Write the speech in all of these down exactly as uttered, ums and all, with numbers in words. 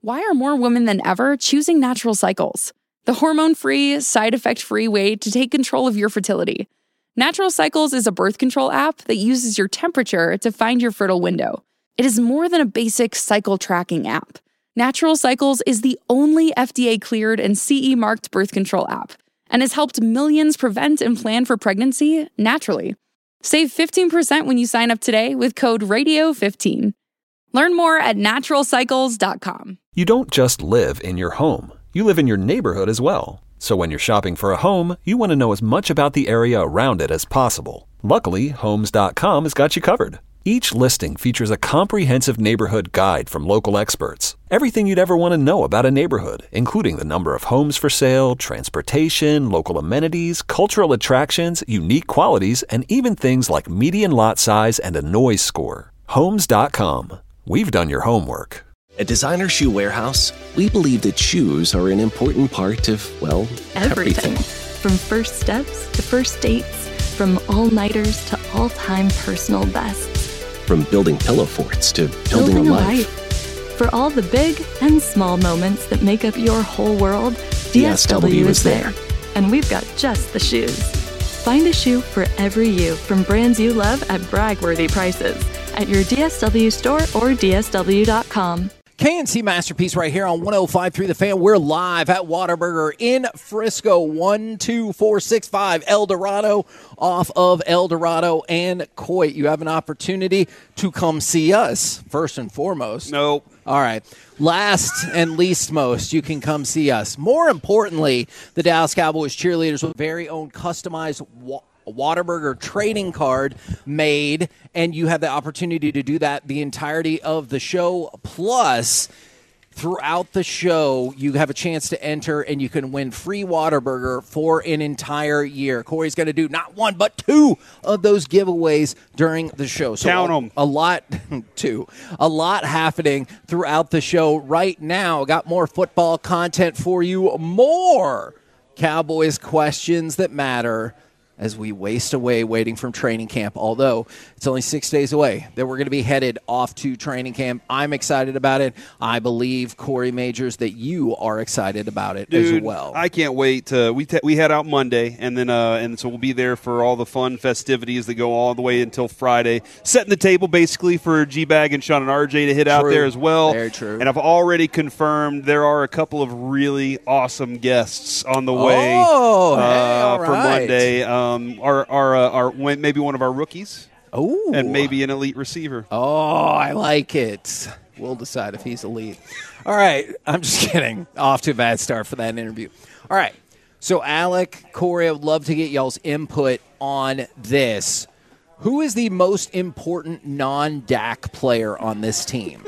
why are more women than ever choosing Natural Cycles? The hormone-free, side-effect-free way to take control of your fertility. Natural Cycles is a birth control app that uses your temperature to find your fertile window. It is more than a basic cycle tracking app. Natural Cycles is the only F D A-cleared and C E-marked birth control app and has helped millions prevent and plan for pregnancy naturally. Save fifteen percent when you sign up today with code radio fifteen. Learn more at natural cycles dot com. You don't just live in your home. You live in your neighborhood as well. So when you're shopping for a home, you want to know as much about the area around it as possible. Luckily, homes dot com has got you covered. Each listing features a comprehensive neighborhood guide from local experts. Everything you'd ever want to know about a neighborhood, including the number of homes for sale, transportation, local amenities, cultural attractions, unique qualities, and even things like median lot size and a noise score. homes dot com. We've done your homework. At Designer Shoe Warehouse, we believe that shoes are an important part of, well, everything. Everything. From first steps to first dates, from all-nighters to all-time personal bests. From building pillow forts to building, Building a a life. life. For all the big and small moments that make up your whole world, D S W is there. And we've got just the shoes. Find a shoe for every you from brands you love at brag-worthy prices at your D S W store or D S W dot com. K N C Masterpiece right here on one oh five point three The Fan. We're live at Whataburger in Frisco, one two four six five El Dorado, off of El Dorado and Coit. You have an opportunity to come see us, first and foremost. Nope. All right. Last and least most, you can come see us. More importantly, the Dallas Cowboys cheerleaders with very own customized wa- Whataburger trading card made, and you have the opportunity to do that the entirety of the show. Plus, throughout the show, you have a chance to enter, and you can win free Whataburger for an entire year. Corey's going to do not one, but two of those giveaways during the show. So Count a, 'em. a lot, two, a lot happening throughout the show right now. Got more football content for you, more Cowboys questions that matter, as we waste away waiting from training camp, although it's only six days away that we're going to be headed off to training camp. I'm excited about it. I believe, Corey Majors, that you are excited about it Dude, as well. I can't wait. To, we te- we head out Monday, and then uh, and so we'll be there for all the fun festivities that go all the way until Friday, setting the table basically for G-Bag and Sean and R J to hit out True. there as well. Very true. And I've already confirmed there are a couple of really awesome guests on the way Oh, uh, hey, all for right. Monday. Um, our our, uh, our maybe one of our rookies. Ooh. And maybe an elite receiver. Oh, I like it. We'll decide if he's elite. All right. I'm just kidding. Off to a bad start for that interview. All right. So, Alec, Corey, I would love to get y'all's input on this. Who is the most important non-D A C player on this team?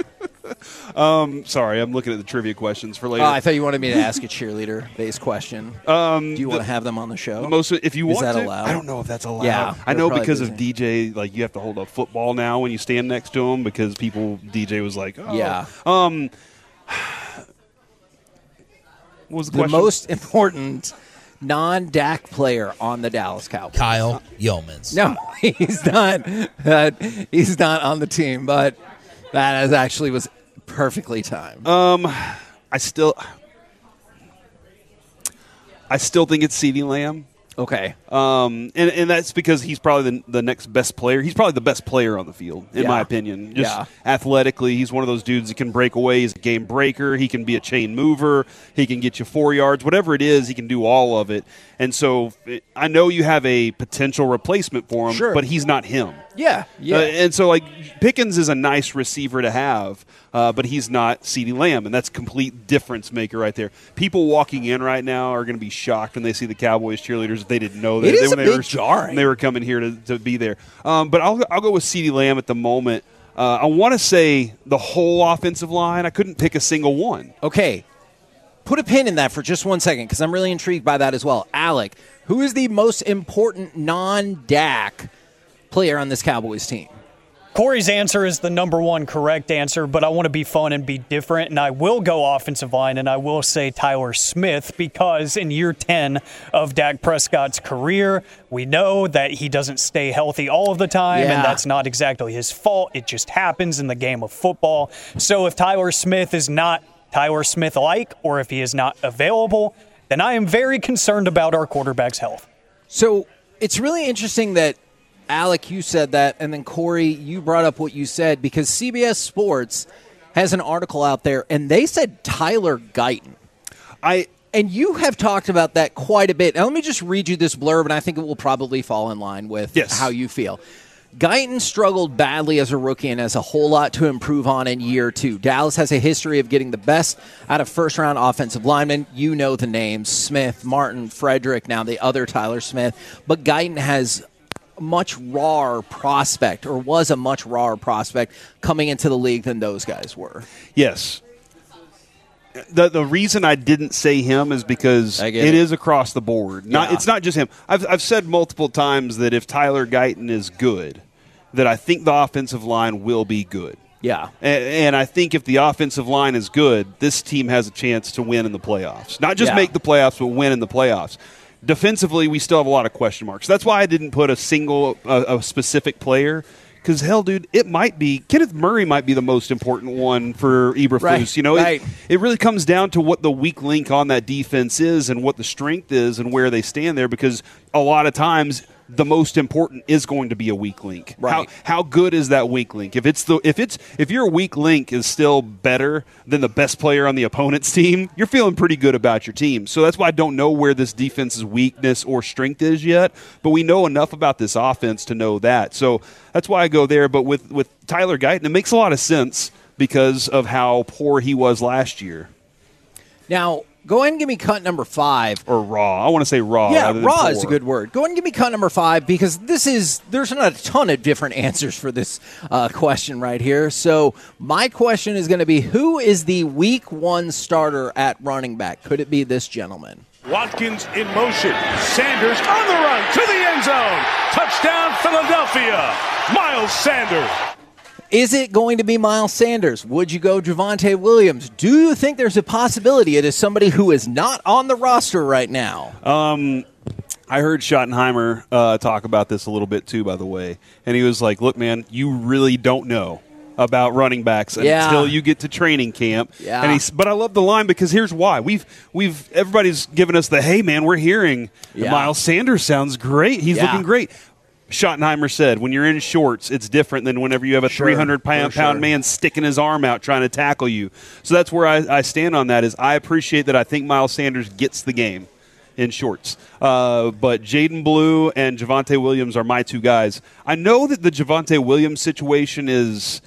um, sorry, I'm looking at the trivia questions for later. Oh, I thought you wanted me to ask a cheerleader-based question. Um, Do you the, want to have them on the show? Most, if you is want that to, allowed? I don't know if that's allowed. Yeah, I know they're because probably of D J, like you have to hold a football now when you stand next to him because people. D J was like, oh. Yeah. Um, what was the, the question? most important non-D A C player on the Dallas Cowboys? Kyle Yeomans. No, he's not. Uh, he's not on the team, but that is actually was perfectly timed. Um, I still, I still think it's CeeDee Lamb. Okay. Um, and, and that's because he's probably the, the next best player. He's probably the best player on the field, in Yeah. my opinion. Just Yeah. athletically, he's one of those dudes that can break away. He's a game breaker. He can be a chain mover. He can get you four yards. Whatever it is, he can do all of it. And so it, I know you have a potential replacement for him, Sure. but he's not him. Yeah, yeah. Uh, and so, like, Pickens is a nice receiver to have, uh, but he's not CeeDee Lamb, and that's a complete difference maker right there. People walking in right now are going to be shocked when they see the Cowboys cheerleaders if they didn't know that. It is they, when a they bit were, jarring. when they were coming here to, to be there. Um, but I'll, I'll go with CeeDee Lamb at the moment. Uh, I want to say the whole offensive line. I couldn't pick a single one. Okay. Put a pin in that for just one second because I'm really intrigued by that as well. Alec, who is the most important non-D A C player on this Cowboys team? Corey's answer is the number one correct answer, but I want to be fun and be different, and I will go offensive line, and I will say Tyler Smith because in year ten of Dak Prescott's career, we know that he doesn't stay healthy all of the time, Yeah. and that's not exactly his fault. It just happens in the game of football. So if Tyler Smith is not Tyler Smith-like, or if he is not available, then I am very concerned about our quarterback's health. So it's really interesting that, Alec, you said that, and then Corey, you brought up what you said, because C B S Sports has an article out there, and they said Tyler Guyton. I And you have talked about that quite a bit. Now, let me just read you this blurb, and I think it will probably fall in line with yes. how you feel. Guyton struggled badly as a rookie and has a whole lot to improve on in year two. Dallas has a history of getting the best out of first-round offensive linemen. You know the names, Smith, Martin, Frederick, now the other Tyler Smith. But Guyton has a much rawer prospect, or was a much rawer prospect coming into the league than those guys were. Yes. The the reason I didn't say him is because it, it is across the board. Not yeah. It's not just him. I've I've said multiple times that if Tyler Guyton is good, that I think the offensive line will be good. Yeah. And, and I think if the offensive line is good, this team has a chance to win in the playoffs. Not just yeah. make the playoffs, but win in the playoffs. Defensively, we still have a lot of question marks. That's why I didn't put a single, uh, a specific player. Because, hell, dude, it might be – Kenneth Murray might be the most important one for Eberflus. Right, you know, right. it, it really comes down to what the weak link on that defense is and what the strength is and where they stand there, because a lot of times – the most important is going to be a weak link. Right. How how good is that weak link? If it's the if it's if your weak link is still better than the best player on the opponent's team, you're feeling pretty good about your team. So that's why I don't know where this defense's weakness or strength is yet, but we know enough about this offense to know that. So that's why I go there. But with with Tyler Guyton, it makes a lot of sense because of how poor he was last year. Now, go ahead and give me cut number five. Or raw. I want to say raw. Yeah, rather than raw poor. is a good word. Go ahead and give me cut number five, because this is there's not a ton of different answers for this uh, question right here. So my question is going to be, who is the week one starter at running back? Could it be this gentleman? Watkins in motion. Sanders on the run to the end zone. Touchdown, Philadelphia. Miles Sanders. Is it going to be Miles Sanders? Would you go Javonte Williams? Do you think there's a possibility it is somebody who is not on the roster right now? Um, I heard Schottenheimer uh, talk about this a little bit too, by the way. And he was like, look, man, you really don't know about running backs yeah. until you get to training camp. Yeah. And he's, but I love the line, because here's why. We've we've everybody's given us the, hey, man, we're hearing yeah. Miles Sanders sounds great. He's yeah. looking great. Schottenheimer said, when you're in shorts, it's different than whenever you have a sure, three hundred pound sure. man sticking his arm out trying to tackle you. So that's where I, I stand on that. Is I appreciate that I think Miles Sanders gets the game in shorts. Uh, but Jaden Blue and Javonte Williams are my two guys. I know that the Javonte Williams situation is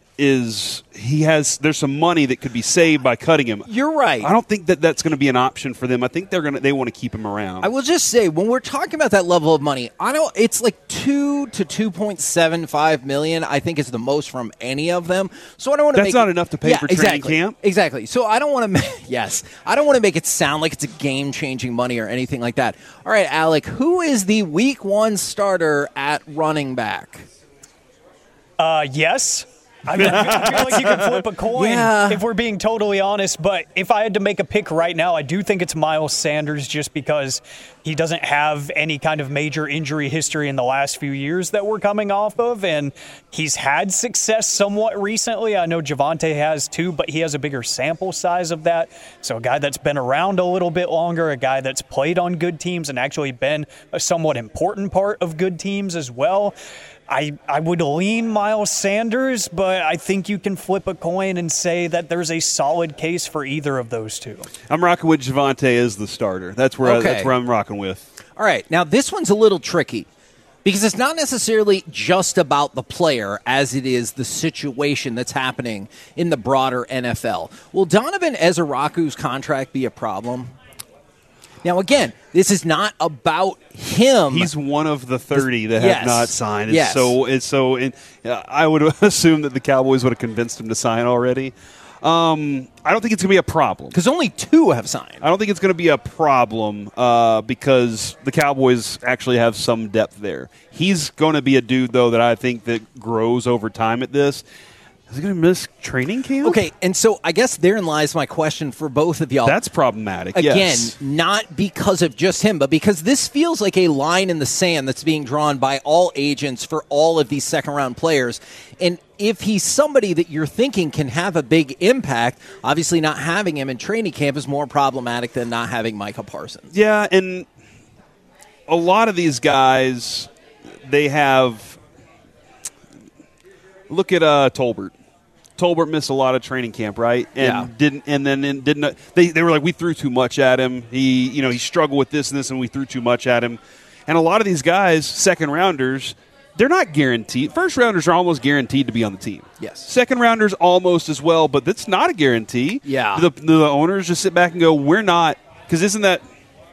is he has there's some money that could be saved by cutting him. You're right. I don't think that that's going to be an option for them. I think they're going to they want to keep him around. I will just say, when we're talking about that level of money, I don't. It's like two to two point seven five million. I think is the most from any of them. So I don't want to. That's make not it, enough to pay yeah, for training exactly, camp. Exactly. So I don't want to. Make, yes, I don't want to make it sound like it's a game changing money or anything like that. All right, Alec, who is the week one starter at running back? Uh, yes. I mean, I feel like you could flip a coin yeah. if we're being totally honest. But if I had to make a pick right now, I do think it's Miles Sanders, just because he doesn't have any kind of major injury history in the last few years that we're coming off of. And he's had success somewhat recently. I know Javonte has too, but he has a bigger sample size of that. So a guy that's been around a little bit longer, a guy that's played on good teams and actually been a somewhat important part of good teams as well. I, I would lean Miles Sanders, but I think you can flip a coin and say that there's a solid case for either of those two. I'm rocking with Javonte as the starter. That's where okay. I, that's where I'm rocking with. All right, now this one's a little tricky, because it's not necessarily just about the player as it is the situation that's happening in the broader N F L. Will Donovan Ezeraku's contract be a problem? Now, again, this is not about him. He's one of the thirty that yes. have not signed. It's yes. so it's so. It, uh, I would assume that the Cowboys would have convinced him to sign already. Um, I don't think it's going to be a problem, because only two have signed. I don't think it's going to be a problem uh, because the Cowboys actually have some depth there. He's going to be a dude, though, that I think that grows over time at this. Is he going to miss training camp? Okay, and so I guess therein lies my question for both of y'all. That's problematic, Again, yes. not because of just him, but because this feels like a line in the sand that's being drawn by all agents for all of these second-round players. And if he's somebody that you're thinking can have a big impact, obviously not having him in training camp is more problematic than not having Micah Parsons. Yeah, and a lot of these guys, they have – look at uh, Tolbert. Tolbert missed a lot of training camp, right? And yeah. didn't, and then and didn't. They they were like, we threw too much at him. He, you know, he struggled with this and this, and we threw too much at him. And a lot of these guys, second rounders, they're not guaranteed. First rounders are almost guaranteed to be on the team. Yes. Second rounders almost as well, but that's not a guarantee. Yeah. The the owners just sit back and go, we're not, because isn't that?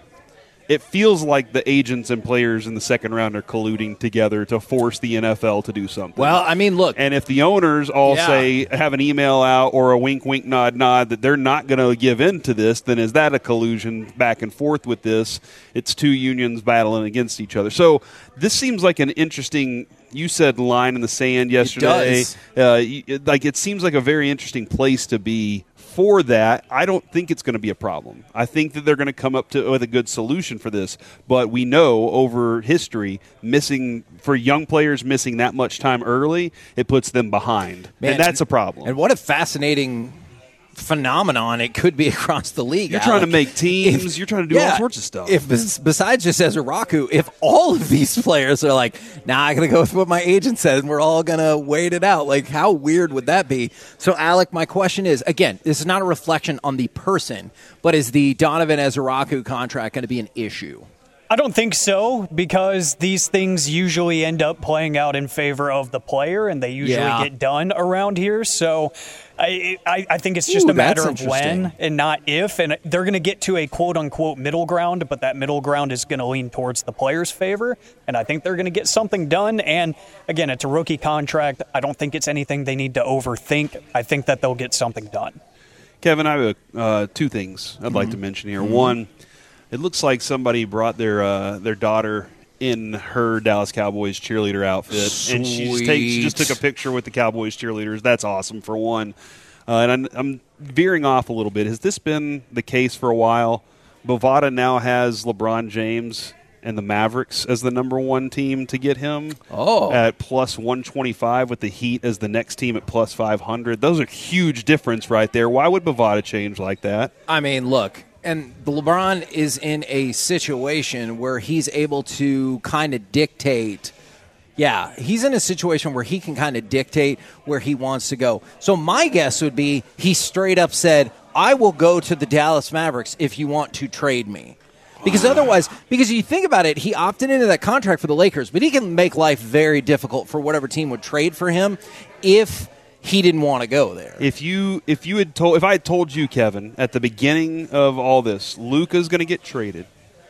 It feels like the agents and players in the second round are colluding together to force the N F L to do something. Well, I mean, look. And if the owners all yeah. say, have an email out or a wink, wink, nod, nod, that they're not going to give in to this, then is that a collusion back and forth with this? It's two unions battling against each other. So this seems like an interesting, you said line in the sand yesterday. It does. Uh, like it seems like a very interesting place to be for that. I don't think it's going to be a problem. I think that they're going to come up to with a good solution for this. But we know over history, missing for young players missing that much time early, it puts them behind, Man, and that's a problem. And what a fascinating phenomenon it could be across the league. You're Alec. trying to make teams. If, you're trying to do yeah, all sorts of stuff. If besides just Ezraku, if all of these players are like, nah, I'm going to go with what my agent said, and we're all going to wait it out, like how weird would that be? So, Alec, my question is, again, this is not a reflection on the person, but is the Donovan Ezraku contract going to be an issue? I don't think so, because these things usually end up playing out in favor of the player, and they usually yeah. get done around here. So I, I, I think it's just Ooh, a matter that's of when and not if. And they're going to get to a quote-unquote middle ground, but that middle ground is going to lean towards the player's favor. And I think they're going to get something done. And, again, it's a rookie contract. I don't think it's anything they need to overthink. I think that they'll get something done. Kevin, I have uh, two things I'd mm-hmm. like to mention here. Mm-hmm. One, it looks like somebody brought their uh, their daughter in her Dallas Cowboys cheerleader outfit, Sweet. and she just, take, she just took a picture with the Cowboys cheerleaders. That's awesome, for one. Uh, and I'm, I'm veering off a little bit. Has this been the case for a while? Bovada now has LeBron James and the Mavericks as the number one team to get him oh. at plus one twenty-five, with the Heat as the next team at plus five hundred. Those are huge difference right there. Why would Bovada change like that? I mean, look. And LeBron is in a situation where he's able to kind of dictate. Yeah, he's in a situation where he can kind of dictate where he wants to go. So my guess would be he straight up said, I will go to the Dallas Mavericks if you want to trade me. Because otherwise, because you think about it, he opted into that contract for the Lakers, but he can make life very difficult for whatever team would trade for him if he didn't want to go there. If you if you had told if I had told you, Kevin, at the beginning of all this, Luka's going to get traded,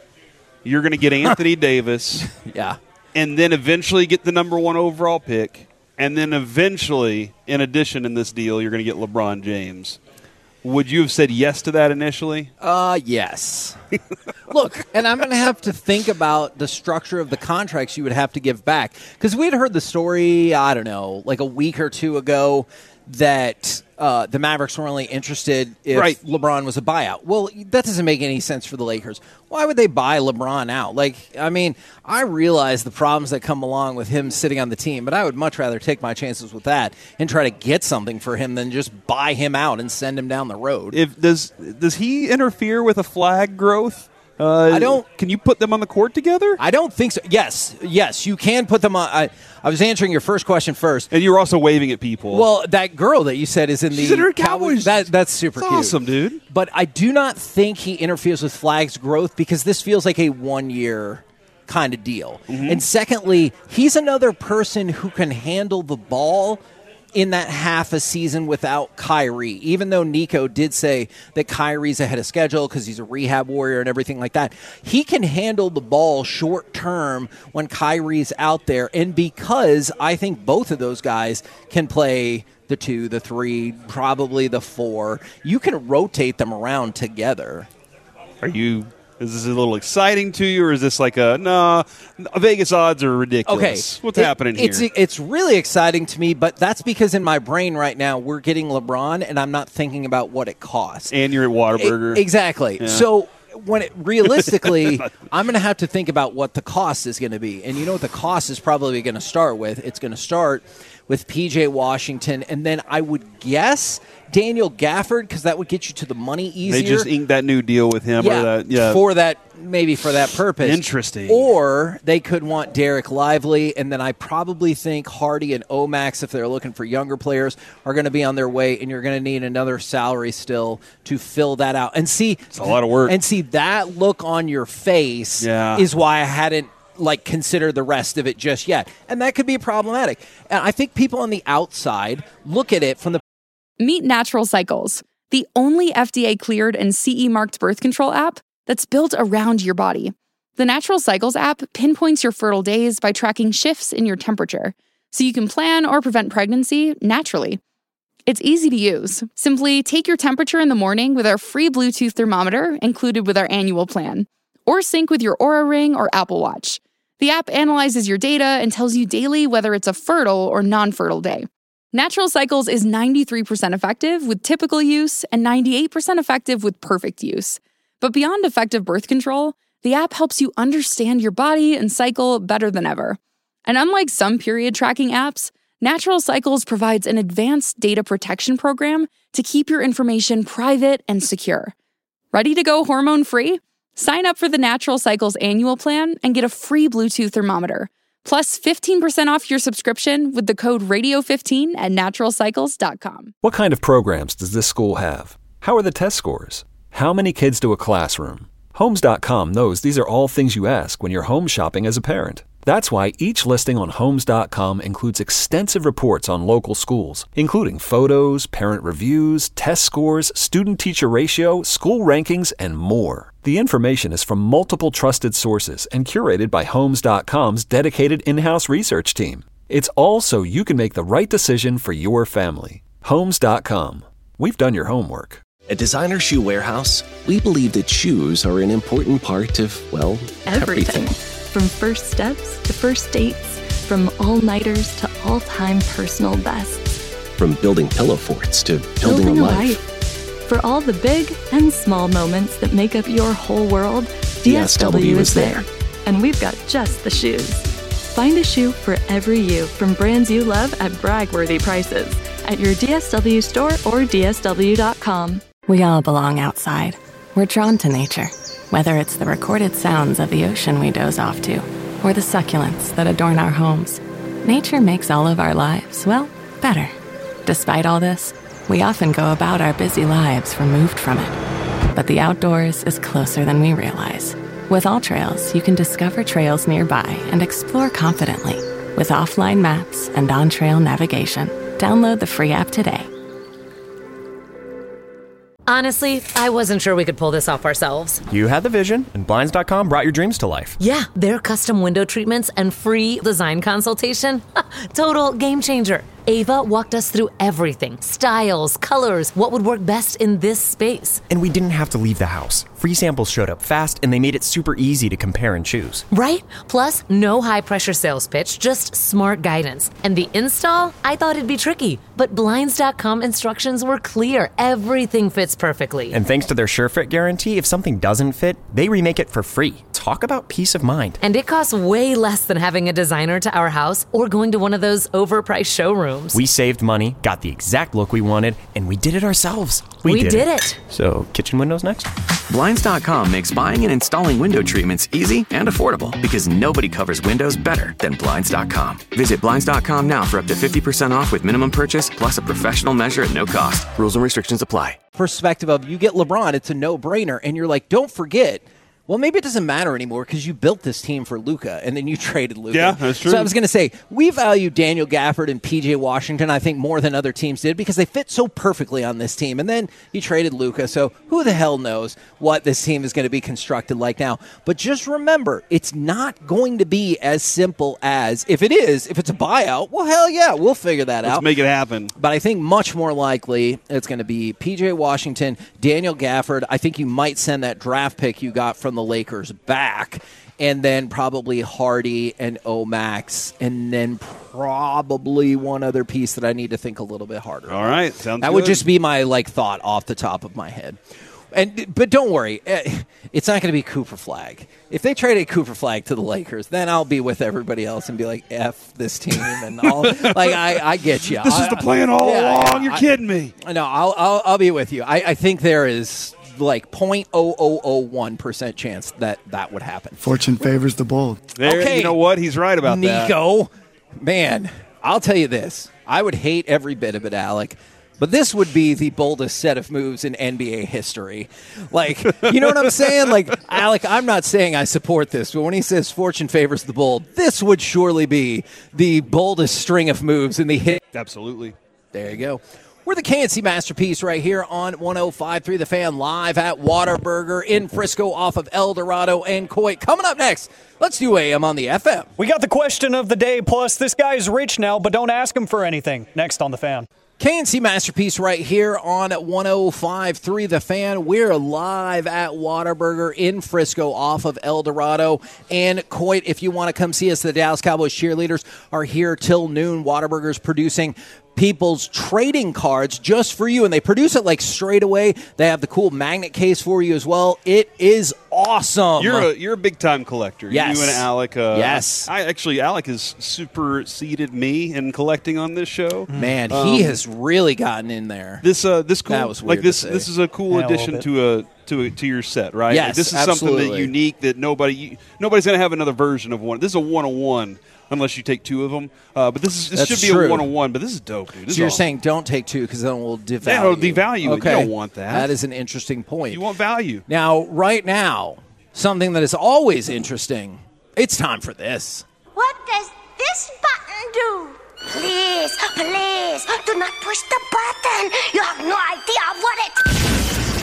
you're going to get Anthony Davis, yeah, and then eventually get the number one overall pick, and then eventually, in addition, in this deal, you're going to get LeBron James. Would you have said yes to that initially? Uh, yes. Look, and I'm going to have to think about the structure of the contracts you would have to give back. Because we had heard the story, I don't know, like a week or two ago, that uh, the Mavericks were only interested if right. LeBron was a buyout. Well, that doesn't make any sense for the Lakers. Why would they buy LeBron out? Like, I mean, I realize the problems that come along with him sitting on the team, but I would much rather take my chances with that and try to get something for him than just buy him out and send him down the road. If does does he interfere with a flag growth? Uh, I don't. Can you put them on the court together? I don't think so. Yes, yes, you can put them on. I, I was answering your first question first, and you were also waving at people. Well, that girl that you said is in She's the in her Cowboys. Cowboys. That that's super That's cute, awesome, dude. But I do not think he interferes with flag's growth because this feels like a one-year kind of deal. Mm-hmm. And secondly, he's another person who can handle the ball in that half a season without Kyrie, even though Nico did say that Kyrie's ahead of schedule because he's a rehab warrior and everything like that. He can handle the ball short term when Kyrie's out there, and because I think both of those guys can play the two, the three, probably the four, you can rotate them around together. Are you Is this a little exciting to you, or is this like a, nah, Vegas odds are ridiculous? Okay. What's it, happening here? It's, it's really exciting to me, but that's because in my brain right now, we're getting LeBron, and I'm not thinking about what it costs. And you're at Whataburger. It, exactly. Yeah. So when it, realistically, I'm going to have to think about what the cost is going to be. And you know what the cost is probably going to start with? It's going to start with P J Washington, and then I would guess Daniel Gafford, because that would get you to the money easier. They just inked that new deal with him. Yeah, or that, yeah. for that, maybe for that purpose. Interesting. Or they could want Derek Lively, and then I probably think Hardy and Omax, if they're looking for younger players, are going to be on their way, and you're going to need another salary still to fill that out. And see, it's a lot of work. And see, that look on your face yeah. is why I hadn't like consider the rest of it just yet. And that could be problematic. And I think people on the outside look at it from the Meet Natural Cycles, the only F D A-cleared and C E marked birth control app that's built around your body. The Natural Cycles app pinpoints your fertile days by tracking shifts in your temperature, so you can plan or prevent pregnancy naturally. It's easy to use. Simply take your temperature in the morning with our free Bluetooth thermometer included with our annual plan, or sync with your Oura Ring or Apple Watch. The app analyzes your data and tells you daily whether it's a fertile or non-fertile day. Natural Cycles is ninety-three percent effective with typical use and ninety-eight percent effective with perfect use. But beyond effective birth control, the app helps you understand your body and cycle better than ever. And unlike some period tracking apps, Natural Cycles provides an advanced data protection program to keep your information private and secure. Ready to go hormone-free? Sign up for the Natural Cycles annual plan and get a free Bluetooth thermometer, plus fifteen percent off your subscription with the code radio fifteen at natural cycles dot com. What kind of programs does this school have? How are the test scores? How many kids do a classroom? Homes dot com knows these are all things you ask when you're home shopping as a parent. That's why each listing on Homes dot com includes extensive reports on local schools, including photos, parent reviews, test scores, student-teacher ratio, school rankings, and more. The information is from multiple trusted sources and curated by Homes dot com's dedicated in-house research team. It's all so you can make the right decision for your family. Homes dot com. We've done your homework. At Designer Shoe Warehouse, we believe that shoes are an important part of, well, everything. Everything. From first steps to first dates, from all-nighters to all-time personal bests. From building pillow forts to building, Building a a life. life. For all the big and small moments that make up your whole world, D S W is there. And we've got just the shoes. Find a shoe for every you from brands you love at brag-worthy prices at your D S W store or D S W dot com. We all belong outside. We're drawn to nature, whether it's the recorded sounds of the ocean we doze off to, or the succulents that adorn our homes. Nature makes all of our lives, well, better. Despite all this, we often go about our busy lives removed from it. But the outdoors is closer than we realize. With AllTrails, you can discover trails nearby and explore confidently. With offline maps and on-trail navigation, download the free app today. Honestly, I wasn't sure we could pull this off ourselves. You had the vision, and Blinds dot com brought your dreams to life. Yeah, their custom window treatments and free design consultation. Total game changer. Ava walked us through everything. Styles, colors, what would work best in this space. And we didn't have to leave the house. Free samples showed up fast, and they made it super easy to compare and choose. Right? Plus, no high-pressure sales pitch, just smart guidance. And the install? I thought it'd be tricky, but Blinds dot com instructions were clear. Everything fits perfectly. And thanks to their SureFit guarantee, if something doesn't fit, they remake it for free. Talk about peace of mind. And it costs way less than having a designer to our house or going to one of those overpriced showrooms. We saved money, got the exact look we wanted, and we did it ourselves. We, we did, did it. it. So, kitchen windows next? Blinds dot com makes buying and installing window treatments easy and affordable because nobody covers windows better than Blinds dot com. Visit Blinds dot com now for up to fifty percent off with minimum purchase plus a professional measure at no cost. Rules and restrictions apply. Perspective of you get LeBron, it's a no-brainer, and you're like, don't forget. Well, maybe it doesn't matter anymore because you built this team for Luka, and then you traded Luka. Yeah, that's true. So I was going to say, we value Daniel Gafford and P J Washington, I think, more than other teams did because they fit so perfectly on this team. And then you traded Luka, so who the hell knows what this team is going to be constructed like now. But just remember, it's not going to be as simple as, if it is, if it's a buyout, well, hell yeah, we'll figure that Let's out. Let's make it happen. But I think much more likely it's going to be P J Washington, Daniel Gafford. I think you might send that draft pick you got from the the Lakers back. And then probably Hardy and O-Max, and then probably one other piece that I need to think a little bit harder. All right, sounds That good. would just be my like thought off the top of my head. And but don't worry, it's not going to be Cooper Flag. If they traded Cooper Flag to the Lakers, then I'll be with everybody else and be like, F this team, and all. Like I, I get you. This I, is the plan all yeah, along. yeah, You're I, kidding me. No, I'll, I'll I'll be with you. I, I think there is like zero point zero zero zero one percent chance that that would happen. Fortune favors the bold. There, Okay. You know what? He's right about that. Nico, man, I'll tell you this. I would hate every bit of it, Alec, but this would be the boldest set of moves in N B A history. Like, you know what I'm saying? Like, Alec, I'm not saying I support this, but when he says fortune favors the bold, this would surely be the boldest string of moves in the hit. Absolutely. There you go. We're the K N C Masterpiece right here on one oh five point three The Fan, live at Whataburger in Frisco off of El Dorado and Coit. Coming up next, let's do A M on the F M. We got the question of the day, plus this guy's rich now, but don't ask him for anything. Next on The Fan. K N C Masterpiece right here on one oh five point three The Fan. We're live at Whataburger in Frisco off of El Dorado and Coit. If you want to come see us, the Dallas Cowboys cheerleaders are here till noon. Whataburger's producing people's trading cards just for you, and they produce it like straight away. They have the cool magnet case for you as well. It is awesome. You're a you're a big time collector. Yes. You and Alec. Uh, Yes. I actually Alec has superseded me in collecting on this show. Man, Um, he has really gotten in there. This uh this cool That was like weird this to say. this is a cool Yeah, a addition little to a to a, to your set, right? Yes, Like, this is something that absolutely. unique that nobody nobody's going to have another version of one. This is a one oh one unless you take two of them. Uh, but this is this That's should be true. a one oh one, but this is dope, dude. This So you're is awesome. saying don't take two because then we'll devalue. Yeah, it'll devalue it. Okay. You don't want that. That is an interesting point. You want value. Now, right now, something that is always interesting, it's time for this. What does this button do? Please, please, do not push the button. You have no idea what it...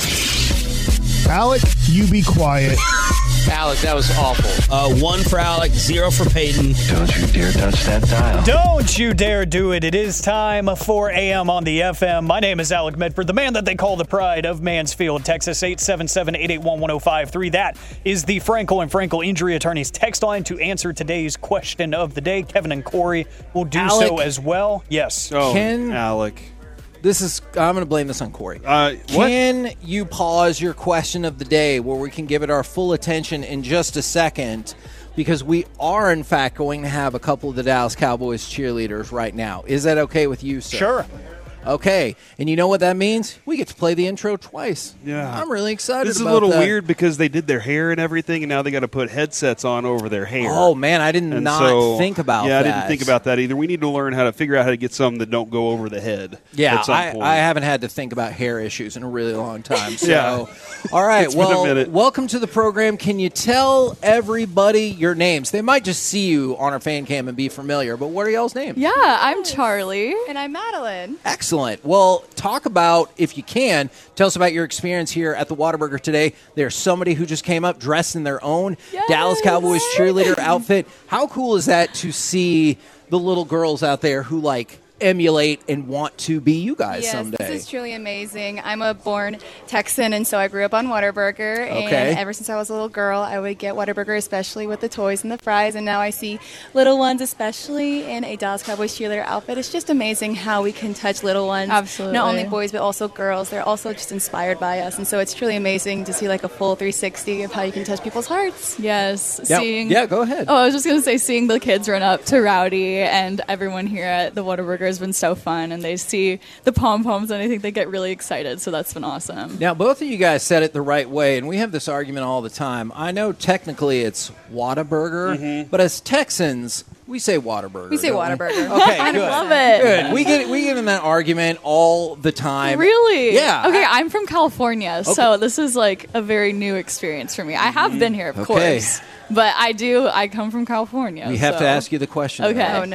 Alec, you be quiet. Alec, that was awful. Uh, one for Alec, zero for Peyton. Don't you dare touch that dial. Don't you dare do it. It is time for A M on the F M. My name is Alec Medford, the man that they call the pride of Mansfield, Texas. eight seven seven, eight eight one, one oh five three. That is the Frankel and Frankel Injury Attorneys text line to answer today's question of the day. Kevin and Corey will do Alec. so as well. Yes. Oh, Can- Alec. This is, I'm going to blame this on Corey. Uh, what? Can you pause your question of the day where we can give it our full attention in just a second? Because we are, in fact, going to have a couple of the Dallas Cowboys cheerleaders right now. Is that okay with you, sir? Sure. Okay. And you know what that means? We get to play the intro twice. Yeah. I'm really excited This is about a little that. weird because they did their hair and everything, and now they got to put headsets on over their hair. Oh, man, I did And not so- think about yeah, that. I didn't think about that either. We need to learn how to figure out how to get some that don't go over the head. Yeah, at some I, point. I haven't had to think about hair issues in a really long time. So, Yeah. all right. It's been a well, minute. welcome to the program. Can you tell everybody your names? They might just see you on our fan cam and be familiar, but what are y'all's names? Yeah, I'm Charlie. And I'm Madeline. Excellent. Well, talk about, if you can, tell us about your experience here at the Whataburger today. There's somebody who just came up dressed in their own Dallas Cowboys cheerleader outfit. How cool is that to see the little girls out there who, like, emulate and want to be you guys yes, someday? this is truly amazing. I'm a born Texan, and so I grew up on Whataburger. Okay. And ever since I was a little girl, I would get Whataburger, especially with the toys and the fries. And now I see little ones, especially in a Dallas Cowboys cheerleader outfit. It's just amazing how we can touch little ones. Absolutely. Not only boys, but also girls. They're also just inspired by us. And so it's truly amazing to see like a full three sixty of how you can touch people's hearts. Yes. Yeah, Seeing, yeah, go ahead. Oh, I was just going to say, seeing the kids run up to Rowdy and everyone here at the Whataburger has been so fun. And they see the pom-poms and I think they get really excited. So that's been awesome. Now, both of you guys said it the right way, and we have this argument all the time. I know technically it's Whataburger, but as Texans, we say Whataburger. We say don't Whataburger. Okay, I good. love it. Good. We get we get in that argument all the time. Really? Yeah. Okay, I'm from California, so this is like a very new experience for me. I have been here, of Okay. course, but I do. I come from California. We have so. to ask you the question. Okay. though. Oh, no.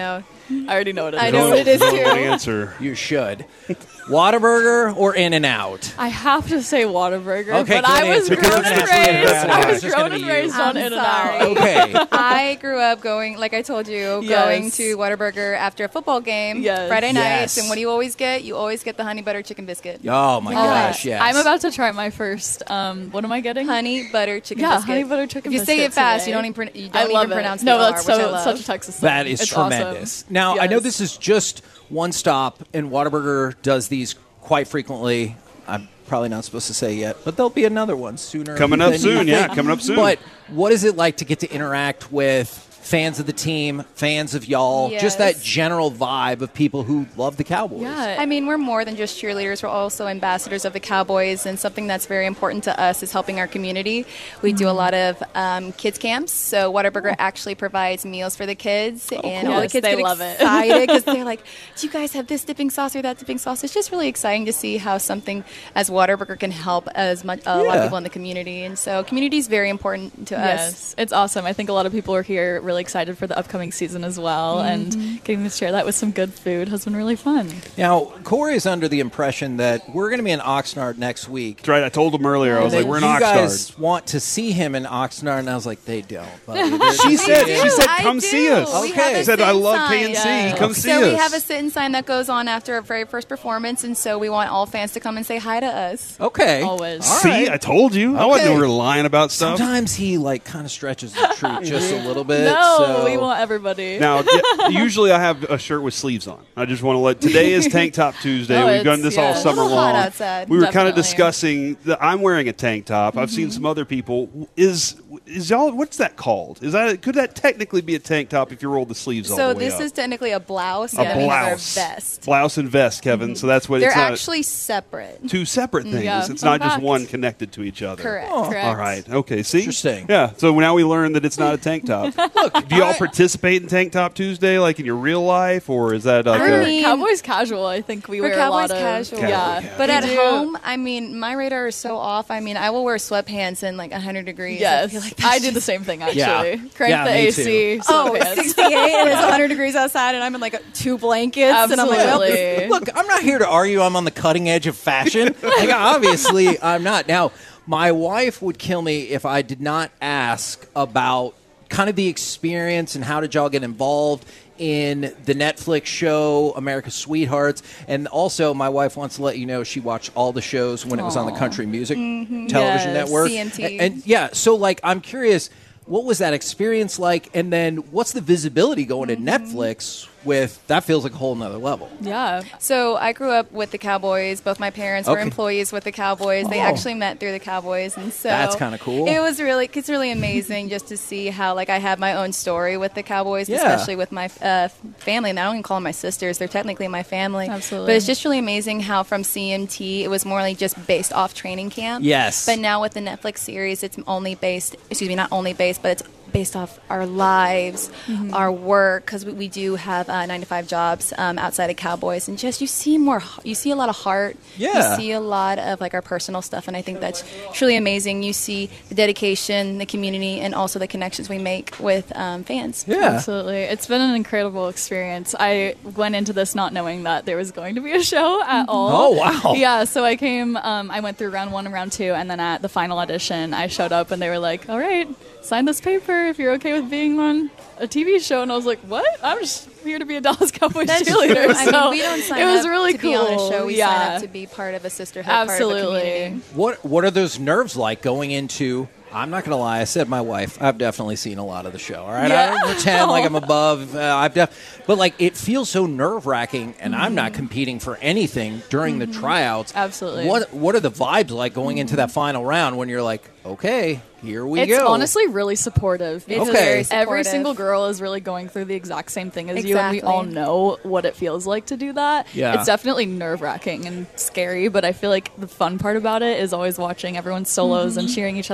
I already know what it is. I know what it is No too. answer. You should. Whataburger or In-N-Out? I have to say Whataburger, Okay, but good I was answer. grown Because and it's gonna be raised. In-N-Out. I was It's just grown gonna and be you. raised on I'm In-N-Out. sorry. Okay. I grew up going, like I told you, Yes. going to Whataburger after a football game Yes. Friday nights. Yes. And what do you always get? You always get the honey butter chicken biscuit. Oh, my gosh, yes. I'm about to try my first. Um, what am I getting? Honey butter chicken Yeah, biscuit. honey butter chicken If you say it biscuit fast, today. you don't even, pron- you I don't love even it. pronounce No, the that's R, which I so love. such a Texas thing. That is It's tremendous. awesome. Now, I know Yes. this is just one stop, and Whataburger does these quite frequently. I'm probably not supposed to say yet, but there'll be another one sooner. Coming up than you soon, yeah, think. coming up soon. But what is it like to get to interact with fans of the team, fans of y'all, just Yes. that general vibe of people who love the Cowboys? Yeah, I mean, we're more than just cheerleaders. We're also ambassadors of the Cowboys, and something that's very important to us is helping our community. We do a lot of um, kids camps, so Whataburger actually provides meals for the kids, and cool. all the Yes, kids they get love it. excited because they're like, "Do you guys have this dipping sauce or that dipping sauce?" It's just really exciting to see how something as Whataburger can help as much a lot Yeah. of people in the community, and so community is very important to us. Yes, it's awesome. I think a lot of people are here really excited for the upcoming season as well, Mhm. and getting to share that with some good food has been really fun. Now, Corey is under the impression that we're going to be in Oxnard next week. That's right. I told him earlier. I was And like, that we're in you Oxnard. guys want to see him in Oxnard, and I was like, they don't. buddy. She said, They she do. said, I come do. see us. We have She a said, I sit-in love sign. K N C. Yeah. Come see so us. we have a sit-in sign that goes on after our very first performance, and so we want all fans to come and say hi to us. Okay. Always. All See, right. I told you. I wasn't Okay. over lying about stuff. Sometimes he like kind of stretches the truth just a little bit. No, so. we want everybody. Now, y- usually I have a shirt with sleeves on. I just want to let. Today is Tank Top Tuesday. Oh, We've done it's- this yeah. all It's a summer little long. hot outside. We were kind of Definitely. discussing that I'm wearing a tank top. I've seen some other people. Is is y'all? What's that called? Is that could that technically be a tank top if you roll the sleeves all So the way this up? is technically a blouse, a and then we have our blouse, vest. blouse and vest, Kevin. So that's what They're it's not actually separate. two separate things. Yeah. It's Fun not just fact. one connected to each other. Correct. Oh. Correct. All right. Okay. See. Interesting. Yeah. So now we learned that it's not a tank top. Look, do y'all participate in Tank Top Tuesday, like in your real life, or is that like I a mean- Cowboys casual. I think we We're wear Cowboys a lot casual. of yeah. Casual, But We at do. home, I mean, my radar is so off. I mean, I will wear sweatpants in like one hundred degrees. I Yes, feel like I that's do the just- same thing actually. Yeah. Crank Yeah, the me A C. too. Oh, sweatpants. sixty-eight and it's one hundred degrees outside, and I'm in like two blankets. And I'm like, well, Absolutely. Look, I'm not here to argue I'm on the cutting edge of fashion. Like, obviously, I'm not. Now, my wife would kill me if I did not ask about kind of the experience and how did y'all get involved in the Netflix show America's Sweethearts. And also, my wife wants to let you know she watched all the shows when it was on the Aw. Country Music Mhm. Television Yes. Network. C M T. And, and yeah, so like, I'm curious, what was that experience like? And then what's the visibility going to Netflix with that? Feels like a whole nother level. Yeah. So I grew up with the Cowboys. Both my parents were Okay. employees with the Cowboys. They Oh. actually met through the Cowboys, and so That's kinda cool. It was really, it's really amazing just to see how like I have my own story with the Cowboys, Yeah. especially with my uh, family. And I don't even call them my sisters; they're technically my family. Absolutely. But it's just really amazing how from C M T it was more like just based off training camp. Yes. But now with the Netflix series, it's only based. Excuse me, not only based, but it's based off our lives, Mm-hmm. our work, because we, we do have uh, nine to five jobs um, outside of Cowboys, and just you see more, you see a lot of heart, Yeah. you see a lot of like our personal stuff, and I think that's truly amazing. You see the dedication, the community, and also the connections we make with um, fans. Yeah. Absolutely. It's been an incredible experience. I went into this not knowing that there was going to be a show at all. Oh, wow. Yeah, so I came, um, I went through round one and round two, and then at the final audition, I showed up and they were like, all right, sign this paper if you're okay with being on a T V show. And I was like, what? I'm just here to be a Dallas Cowboys That's cheerleader. true. I So mean, we don't sign it was up really to cool. be on a show. We yeah. sign up to be part of a sisterhood, part of a Absolutely. community. What What are those nerves like going into? I'm not gonna lie. I said my wife. I've definitely seen a lot of the show. All right, I Yeah. don't pretend like I'm above. Uh, I've def, but like it feels so nerve wracking, and I'm not competing for anything during the tryouts. Absolutely. What What are the vibes like going into that final round when you're like, okay, here we It's go? honestly really supportive. It's Okay. very Every supportive. single girl is really going through the exact same thing as you, and we all Exactly. know what it feels like to do that. Yeah. It's definitely nerve-wracking and scary, but I feel like the fun part about it is always watching everyone's solos and cheering each other on from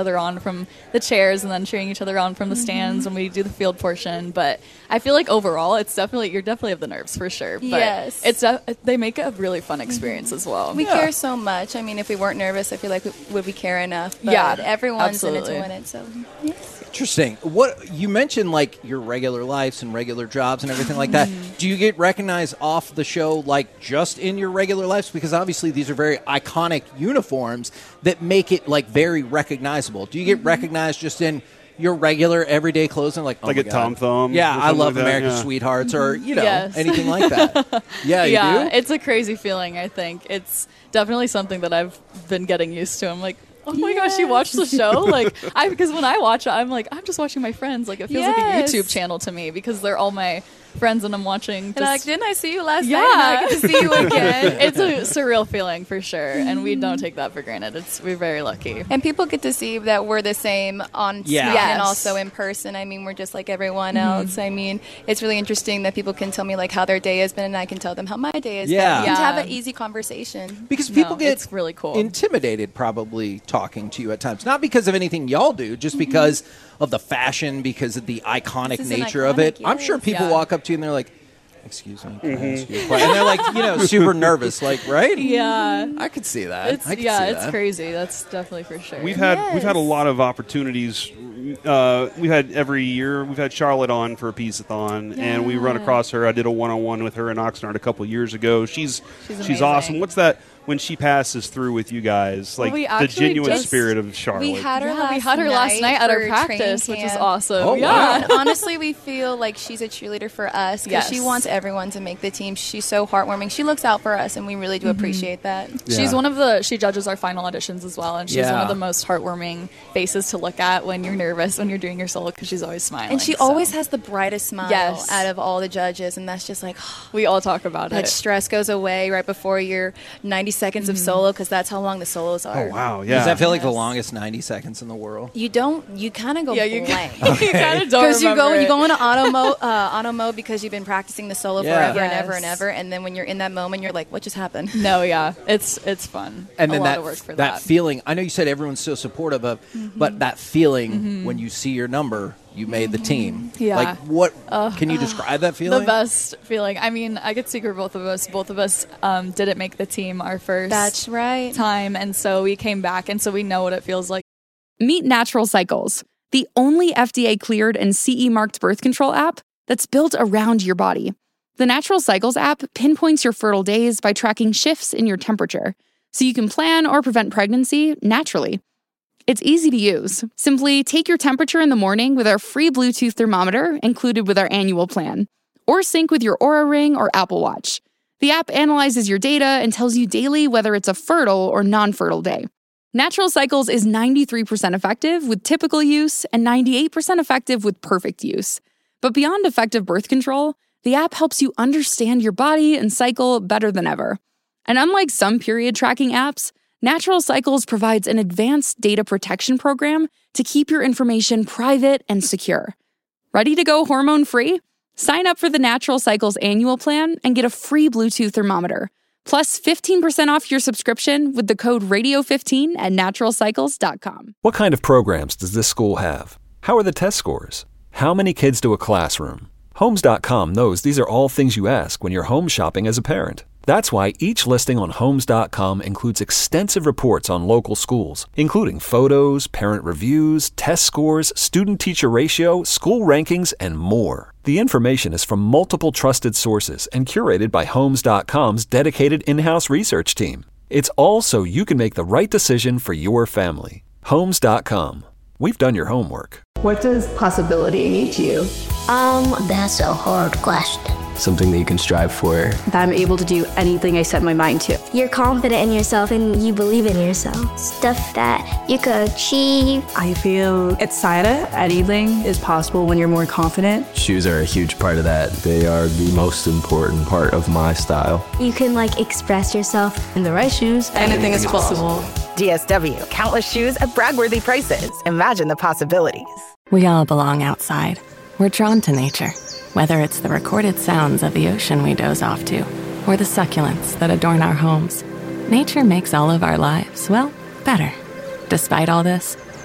from the chairs and then cheering each other on from the stands when we do the field portion. But I feel like overall, it's definitely you're definitely have the nerves for sure. But Yes. it's a, they make it a really fun experience as well. We care so much. I mean, if we weren't nervous, I feel like we, would we care enough? But Yeah, everyone's in it absolutely. to win it. So yes. Interesting. What you mentioned, like your regular lives and regular jobs and everything like that. Do you get recognized off the show, like just in your regular lives? Because obviously these are very iconic uniforms that make it like very recognizable. Do you get recognized just in your regular everyday clothing, like oh Like my at God. Tom Thumb Yeah, or I something love like that, American yeah. Sweethearts, or you know Yes. anything like that. Yeah, you yeah, do. it's a crazy feeling. I think it's definitely something that I've been getting used to. I'm like, oh my gosh, you watched the show? Like, I because when I watch it, I'm like, I'm just watching my friends. Like, it feels like a Yes. YouTube channel to me because they're all my friends, and I'm watching. And Just, like, didn't I see you last yeah, night? Now I get to see you again. It's a surreal feeling for sure, and we don't take that for granted. It's we're very lucky. And people get to see that we're the same on Yeah. screen Yes. and also in person. I mean, we're just like everyone Mhm. else. I mean, it's really interesting that people can tell me like how their day has been, and I can tell them how my day has Yeah. been. And to have Yeah. an easy conversation. Because people get it's really cool. intimidated probably talking to you at times. Not because of anything y'all do, just because of the fashion, because of the iconic This is an nature of it. iconic, I'm sure yes. people Yeah. walk up to you and they're like, excuse me, can I ask you a question? And they're like, you know, super nervous, like, right? Yeah, I could see that. It's I could yeah, see it's that. crazy. That's definitely for sure. We've had we've had a lot of opportunities. Uh, we've had every year. We've had Charlotte on for a Peace-a-thon, and we run across her. I did a one-on-one with her in Oxnard a couple years ago. She's She's she's, amazing. awesome. What's that when she passes through with you guys? Well, Like we the actually genuine just- spirit of Charlotte. We had her Yeah, last we had her last night at our for practice, training which is camp. awesome. Oh, yeah. wow. And honestly, we feel like she's a cheerleader for us because Yes. she wants everyone to make the team. She's so heartwarming. She looks out for us, and we really do appreciate that. She's one of the, she judges our final auditions as well, and she's one Yeah. of the most heartwarming faces to look at when you're nervous, when you're doing your solo, because she's always smiling. And she so. always has the brightest smile Yes. out of all the judges, and that's just like, we all talk about that it. stress goes away right before your ninety seconds of solo, because that's how long the solos are. Oh wow, Does yeah. that feel like the longest ninety seconds in the world? You don't. You kind of go Yeah, you- blank. you kind of don't Because you go remember you it. go into auto mode, uh, auto mode because you've been practicing the solo Yeah. forever and ever and Yes. ever, and then when you're in that moment, you're like, "What just happened?" No, yeah, it's it's fun. And a then lot that of work for that that. feeling. I know you said everyone's so supportive of, but that feeling when you see your number, you made the team. Yeah. Like what? Can you describe that feeling? The best feeling. I mean, I could speak for both of us. Both of us um, didn't make the team our first That's right. time, and so we came back, and so we know what it feels like. Meet Natural Cycles, the only F D A cleared and C E marked birth control app that's built around your body. The Natural Cycles app pinpoints your fertile days by tracking shifts in your temperature, so you can plan or prevent pregnancy naturally. It's easy to use. Simply take your temperature in the morning with our free Bluetooth thermometer included with our annual plan, or sync with your Oura Ring or Apple Watch. The app analyzes your data and tells you daily whether it's a fertile or non-fertile day. Natural Cycles is ninety-three percent effective with typical use and ninety-eight percent effective with perfect use. But beyond effective birth control, the app helps you understand your body and cycle better than ever. And unlike some period tracking apps, Natural Cycles provides an advanced data protection program to keep your information private and secure. Ready to go hormone-free? Sign up for the Natural Cycles annual plan and get a free Bluetooth thermometer, plus fifteen percent off your subscription with the code radio fifteen at natural cycles dot com. What kind of programs does this school have? How are the test scores? How many kids do a classroom? Homes dot com knows these are all things you ask when you're home shopping as a parent. That's why each listing on Homes dot com includes extensive reports on local schools, including photos, parent reviews, test scores, student-teacher ratio, school rankings, and more. The information is from multiple trusted sources and curated by Homes dot com's dedicated in-house research team. It's all so you can make the right decision for your family. Homes dot com. We've done your homework. What does possibility mean to you? Um, that's a hard question. Something that you can strive for. That I'm able to do anything I set my mind to. You're confident in yourself and you believe in yourself. Stuff that you could achieve. I feel excited. Anything is possible when you're more confident. Shoes are a huge part of that. They are the most important part of my style. You can like express yourself. In the right shoes, anything is possible. D S W, countless shoes at brag-worthy prices. Imagine the possibilities. We all belong outside. We're drawn to nature, whether it's the recorded sounds of the ocean we doze off to, or the succulents that adorn our homes. Nature makes all of our lives, well, better. Despite all this,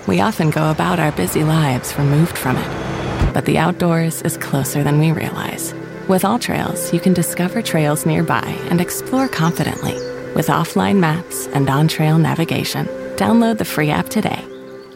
We often go about our busy lives removed from it. But the outdoors is closer than we realize. With All Trails, you can discover trails nearby and explore confidently. With offline maps and on-trail navigation. Download the free app today.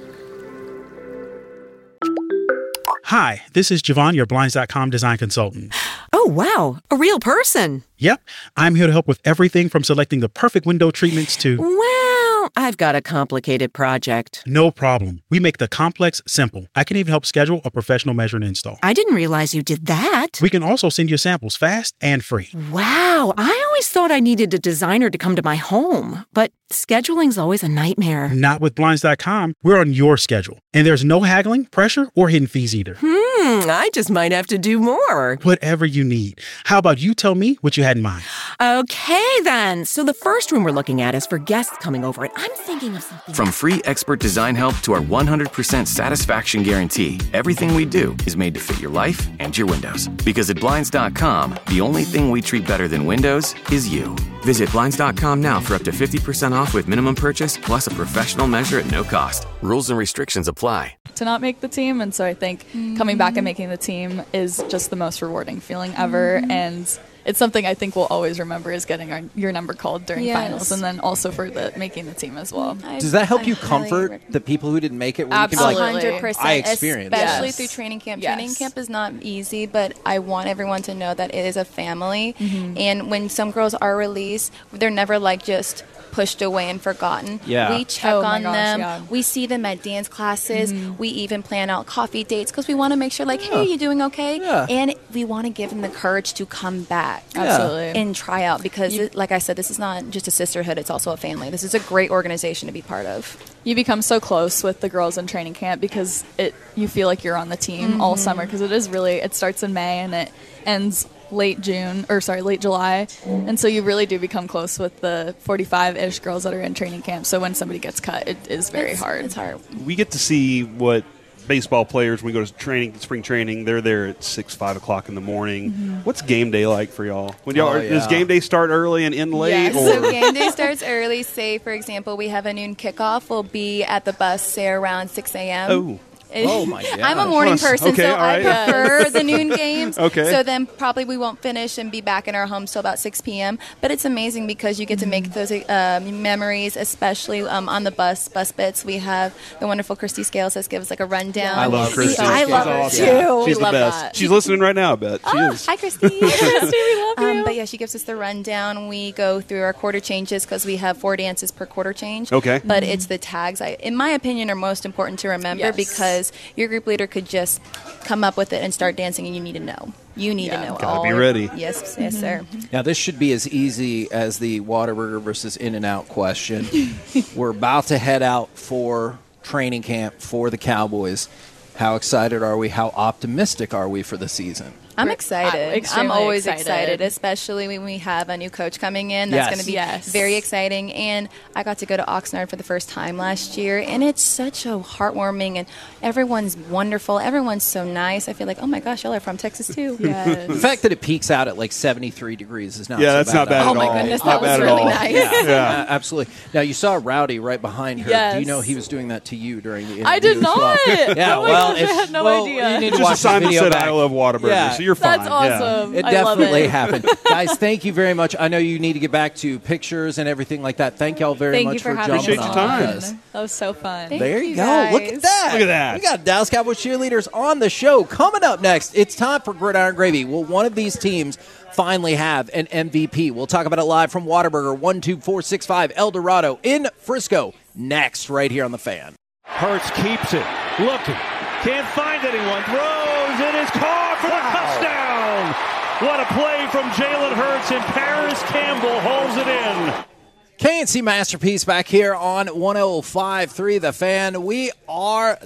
Hi, this is Javon, your Blinds dot com design consultant. Oh, wow. A real person. Yep. I'm here to help with everything from selecting the perfect window treatments to... Well, I've got a complicated project. No problem. We make the complex simple. I can even help schedule a professional measure and install. I didn't realize you did that. We can also send you samples fast and free. Wow. I always thought I needed a designer to come to my home, but scheduling's always a nightmare. Not with Blinds dot com. We're on your schedule. And there's no haggling, pressure, or hidden fees either. Hmm, I just might have to do more. Whatever you need. How about you tell me what you had in mind? Okay, then. So the first room we're looking at is for guests coming over, and I'm thinking of something... From free expert design help to our one hundred percent satisfaction guarantee, everything we do is made to fit your life and your windows. Because at Blinds dot com, the only thing we treat better than windows is you. Visit Blinds dot com now for up to fifty percent off with minimum purchase plus a professional measure at no cost. Rules and restrictions apply. To not make the team, and so I think mm-hmm. coming back and making the team is just the most rewarding feeling ever, mm-hmm. and it's something I think we'll always remember is getting our, your number called during yes. finals, and then also for the making the team as well. I, Does that help I you comfort really the people who didn't make it? Absolutely, one hundred percent. I experienced, especially yes. through training camp. Yes. Training camp is not easy, but I want everyone to know that it is a family. Mm-hmm. And when some girls are released, they're never like just pushed away and forgotten. Yeah. We check oh on gosh, them. Yeah. We see them at dance classes. Mm-hmm. We even plan out coffee dates because we want to make sure, like, yeah. hey, you doing okay? Yeah. And we want to give them the courage to come back. Yeah. Absolutely. And try out because, you, it, like I said, this is not just a sisterhood. It's also a family. This is a great organization to be part of. You become so close with the girls in training camp because it you feel like you're on the team mm-hmm. all summer because it is really, it starts in May and it ends late June, or sorry, late July. And so you really do become close with the forty-five-ish girls that are in training camp. So when somebody gets cut, it is very it's, hard. It's hard. We get to see what baseball players, when we go to training, spring training, they're there at six, five o'clock in the morning. Mm-hmm. What's game day like for y'all? When y'all oh, are, yeah. Does game day start early and end late? Yes. Or? So game day starts early. Say, for example, we have a noon kickoff. We'll be at the bus, say, around six a.m. Oh. Oh my God. I'm a morning person, okay, so right. I prefer the noon games. Okay. So then probably we won't finish and be back in our homes till about six p.m. But it's amazing because you get to make those uh, memories, especially um, on the bus, bus bits. We have the wonderful Christy Scales that gives like a rundown. I love Christy. I She's love her awesome. too. Yeah. She's we the love best. That. She's listening right now, I bet. She oh, is. Hi, Christy. Christy, we love you. Um, but yeah, she gives us the rundown. We go through our quarter changes because we have four dances per quarter change. Okay. But it's the tags, I, in my opinion, are most important to remember Yes. because your group leader could just come up with it and start dancing, and you need to know. You need Yeah. to know. Gotta all be ready. Yes, yes, mm-hmm. sir. Now, this should be as easy as the Whataburger versus In-N-Out question. We're about to head out for training camp for the Cowboys. How excited are we? How optimistic are we for the season? I'm excited. I'm extremely I'm always excited. excited, especially when we have a new coach coming in. That's Yes. going to be Yes. very exciting. And I got to go to Oxnard for the first time last year, and it's such a heartwarming, and everyone's wonderful. Everyone's so nice. I feel like, oh my gosh, y'all are from Texas too. Yes. The fact that it peaks out at like seventy-three degrees is not Yeah, so that's bad not bad at at all. Oh my all. goodness, Not that was bad at really all. nice. Yeah. Uh, absolutely. Now, you saw Rowdy right behind her. Yes. Do you know he was doing that to you during the interview I did as well? not. Yeah, Oh my well, gosh, I if, had no well, idea. you need to Just watch a sign the that video said back. I love Whataburger, Yeah. so you're fine. That's Yeah. awesome. It I love definitely it. happened. Guys, thank you very much. I know you need to get back to pictures and everything like that. Thank y'all very Thank much you for, for having jumping Appreciate us your on time. with us. That was so fun. Thank There you you go. Look at guys. that. Look at that. We got Dallas Cowboys cheerleaders on the show. Coming up next, it's time for Gridiron Gravy. Will one of these teams finally have an M V P? We'll talk about it live from Whataburger, one two four six five El Dorado in Frisco. Next, right here on The Fan. Hurts keeps it. Looking. Can't find anyone. Throws. It is caught for the touchdown. What a play from Jalen Hurts, and Paris Campbell holds it in. K and C Masterpiece back here on one oh five point three The Fan. We are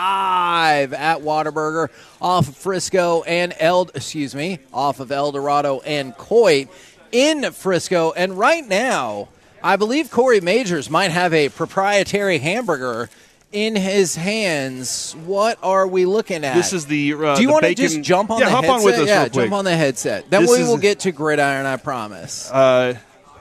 live at Whataburger off of Frisco and El, excuse me, off of El Dorado and Coit in Frisco. And right now, I believe Corey Majors might have a proprietary hamburger in his hands. What are we looking at? This is the uh, Do you the want to bacon- just jump on yeah, the hop headset? on with us yeah, real quick. jump on the headset. Then This we is- will get to Gridiron, I promise. Uh,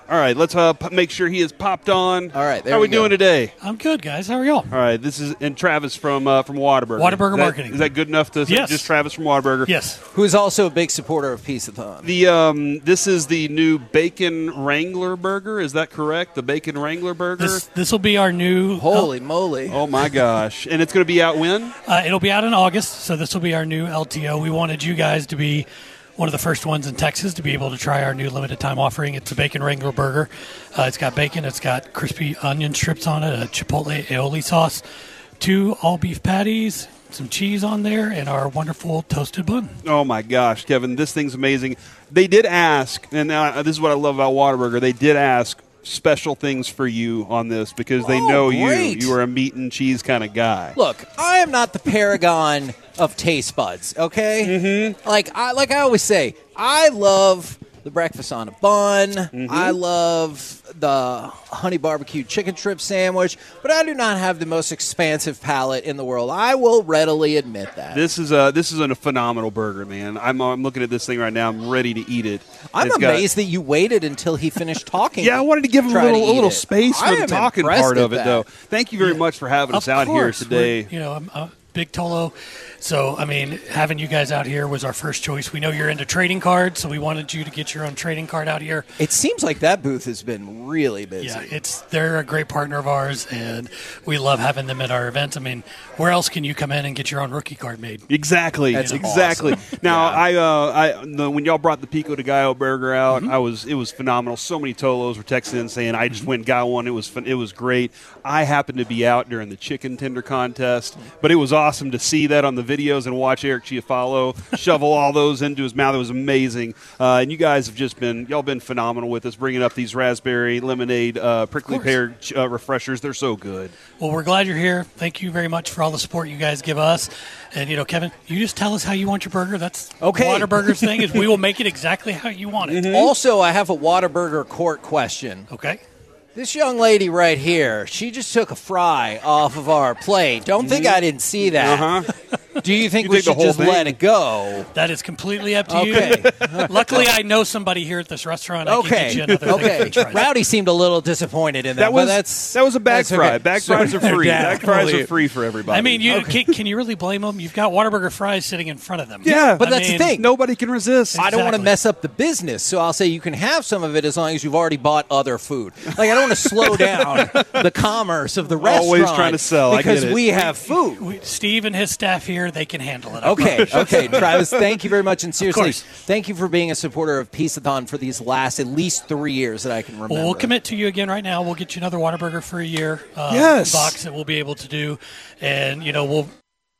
All right, let's uh, p- make sure he is popped on. All right, there how are we we doing go. today? I'm good, guys. How are y'all? All right, this is and Travis from uh, from Whataburger. Whataburger Is that- Marketing. Is that good enough to say Yes. just Travis from Whataburger? Yes. Who is also a big supporter of Peace-a-thon. The um, this is the new Bacon Wrangler burger. Is that correct? The Bacon Wrangler burger. This this will be our new. Holy moly! Oh my gosh! And it's going to be out when? Uh, it'll be out in August, so this will be our new L T O. We wanted you guys to be one of the first ones in Texas to be able to try our new limited time offering. It's a Bacon Wrangler burger. Uh, it's got bacon, it's got crispy onion strips on it, a chipotle aioli sauce, two all beef patties, some cheese on there, and our wonderful toasted bun. Oh my gosh, Kevin, this thing's amazing. They did ask, and uh, this is what I love about Whataburger. They did ask special things for you on this because they Oh, know great. you. You are a meat and cheese kind of guy. Look, I am not the paragon of taste buds, okay? Mm-hmm. Like I like I always say, I love the breakfast on a bun. Mm-hmm. I love the honey barbecue chicken strip sandwich, but I do not have the most expansive palate in the world. I will readily admit that. This is a this is a phenomenal burger, man. I'm I'm looking at this thing right now. I'm ready to eat it. I'm It's got- amazed that you waited until he finished talking. Yeah, I wanted to give him a try to little, a eat little it. space I for the am talking impressed part at of it, that. though. Thank you very much for having us Of out here course, today. we're, You know, I'm a big Tolo. So, I mean, having you guys out here was our first choice. We know you're into trading cards, so we wanted you to get your own trading card out here. It seems like that booth has been really busy. Yeah, it's they're a great partner of ours, and we love having them at our events. I mean, where else can you come in and get your own rookie card made? Exactly. That's exactly. awesome. Now, I, uh, I, the, when y'all brought the Pico de Gallo burger out, Mm-hmm. I was, it was phenomenal. So many Tolos were texting in saying, "I just went and got one. It was, fun. It was great." I happened to be out during the chicken tender contest, but it was awesome to see that on the videos and watch Eric Chiafalo shovel all those into his mouth. It was amazing. Uh, and you guys have just been, y'all been phenomenal with us, bringing up these raspberry lemonade, uh, prickly pear uh, refreshers. They're so good. Well, we're glad you're here. Thank you very much for all the support you guys give us. And, you know, Kevin, you just tell us how you want your burger. That's Okay. Whataburger's thing is we will make it exactly how you want it. Also, I have a Whataburger court question. Okay. This young lady right here, she just took a fry off of our plate. Don't think I didn't see that. Uh-huh. Do you think You we take the should whole just thing? let it go? That is completely up to Okay. you. Luckily, I know somebody here at this restaurant. I can get you Okay. another thing of Okay. french fries. Rowdy seemed a little disappointed in that, That was but that's that was a bag that's fry. okay. Bag So- fries are free. Yeah, Bag fries totally. are free for everybody. I mean, you can, can you really blame them? You've got Whataburger fries sitting in front of them. Yeah, But I that's mean, the thing. nobody can resist. I don't want to Exactly. mess up the business, so I'll say you can have some of it as long as you've already bought other food. Like I don't want to slow down the commerce of the restaurant. Always trying to sell. I because get it. we have food. We, Steve and his staff here, they can handle it. I Okay, promise. okay, Travis, thank you very much. And seriously, course. thank you for being a supporter of Peace-a-thon for these last at least three years that I can remember. Well, we'll commit to you again right now. We'll get you another Whataburger for a year. Uh, Yes. Box that we'll be able to do. And, you know, we'll,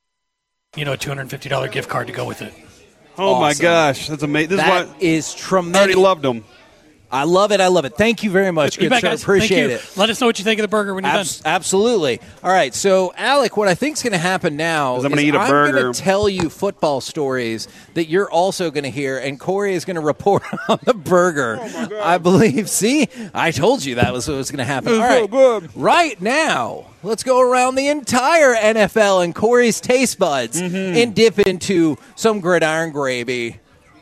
you know, a two hundred fifty dollars gift card to go with it. Oh my Awesome. gosh, that's amazing. This That is what is I already tremendous. loved them. I love it. I love it. Thank you very much. You Good bet, sir. guys. Appreciate Thank you. it. Let us know what you think of the burger when you're Abs- done. absolutely. All right. So, Alec, what I think is going to happen now Is I'm gonna eat a I'm burger. going to tell you football stories that you're also going to hear, and Corey is going to report on the burger. Oh, I believe. See, I told you that was what was going to happen. All It's right. so good. Right now, let's go around the entire N F L and Corey's taste buds Mm-hmm. and dip into some gridiron gravy.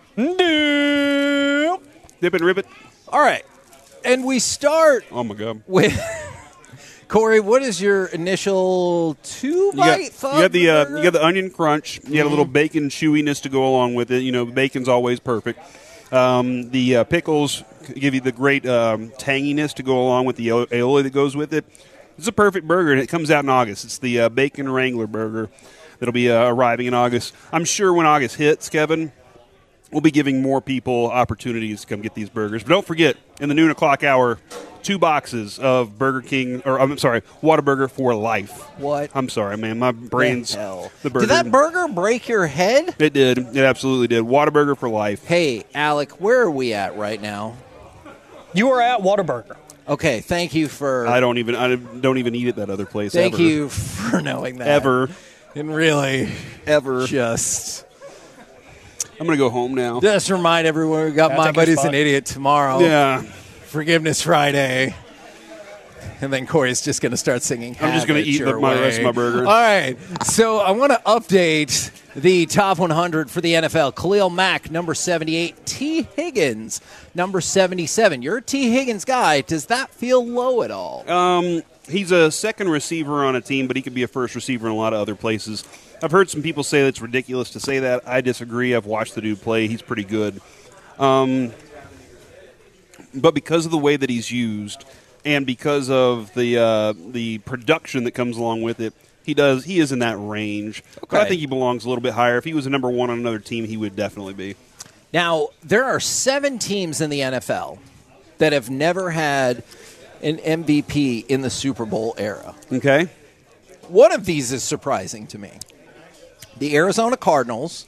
Dip and ribbit. All right. And we start Oh my god. with Corey. What is your initial two You got, bite you thought? got the uh, you got the onion crunch. You got a little bacon chewiness to go along with it. You know, bacon's always perfect. Um, the uh, pickles give you the great um, tanginess to go along with the aioli- aioli that goes with it. It's a perfect burger, and it comes out in August. It's the uh, Bacon Wrangler burger that'll be uh, arriving in August. I'm sure when August hits, Kevin, we'll be giving more people opportunities to come get these burgers. But don't forget, in the noon o'clock hour, two boxes of Burger King, or I'm sorry, Whataburger for life. What? I'm sorry, man. My brain's The hell? the burger. Did that burger break your head? It did. It absolutely did. Whataburger for life. Hey, Alec, where are we at right now? You are at Whataburger. Okay, thank you for. I don't even. I don't even eat at that other place. Thank ever. you for knowing that. Ever. And really, Ever. just. I'm gonna go home now. Just remind everyone we got Yeah, My take your Buddy's spot. an Idiot tomorrow. Yeah. Forgiveness Friday. And then Corey's just going to start singing. I'm just going to eat the, my rest of my burger. All right. So I want to update the top one hundred for the N F L. Khalil Mack, number seventy-eight. T. Higgins, number seventy-seven. You're a T. Higgins guy. Does that feel low at all? Um, he's a second receiver on a team, but he could be a first receiver in a lot of other places. I've heard some people say that's ridiculous to say that. I disagree. I've watched the dude play. He's pretty good. Um, but because of the way that he's used and because of the uh, the production that comes along with it, he does he is in that range. Okay. But I think he belongs a little bit higher. If he was a number one on another team, he would definitely be. Now, there are seven teams in the N F L that have never had an M V P in the Super Bowl era. Okay. One of these is surprising to me. The Arizona Cardinals,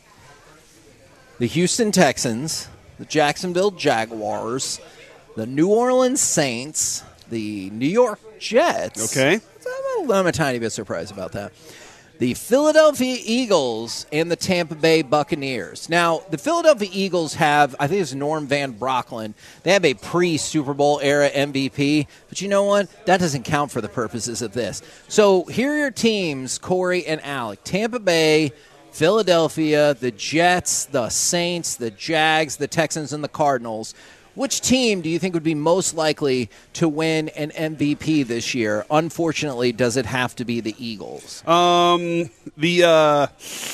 the Houston Texans, the Jacksonville Jaguars, the New Orleans Saints, the New York Jets. Okay. I'm a, I'm a tiny bit surprised about that. The Philadelphia Eagles and the Tampa Bay Buccaneers. Now, the Philadelphia Eagles have, I think it's Norm Van Brocklin, they have a pre-Super Bowl era M V P, but you know what? That doesn't count for the purposes of this. So here are your teams, Corey and Alec. Tampa Bay, Philadelphia, the Jets, the Saints, the Jags, the Texans, and the Cardinals. Which team do you think would be most likely to win an M V P this year? Unfortunately, does it have to be the Eagles? Um, the uh,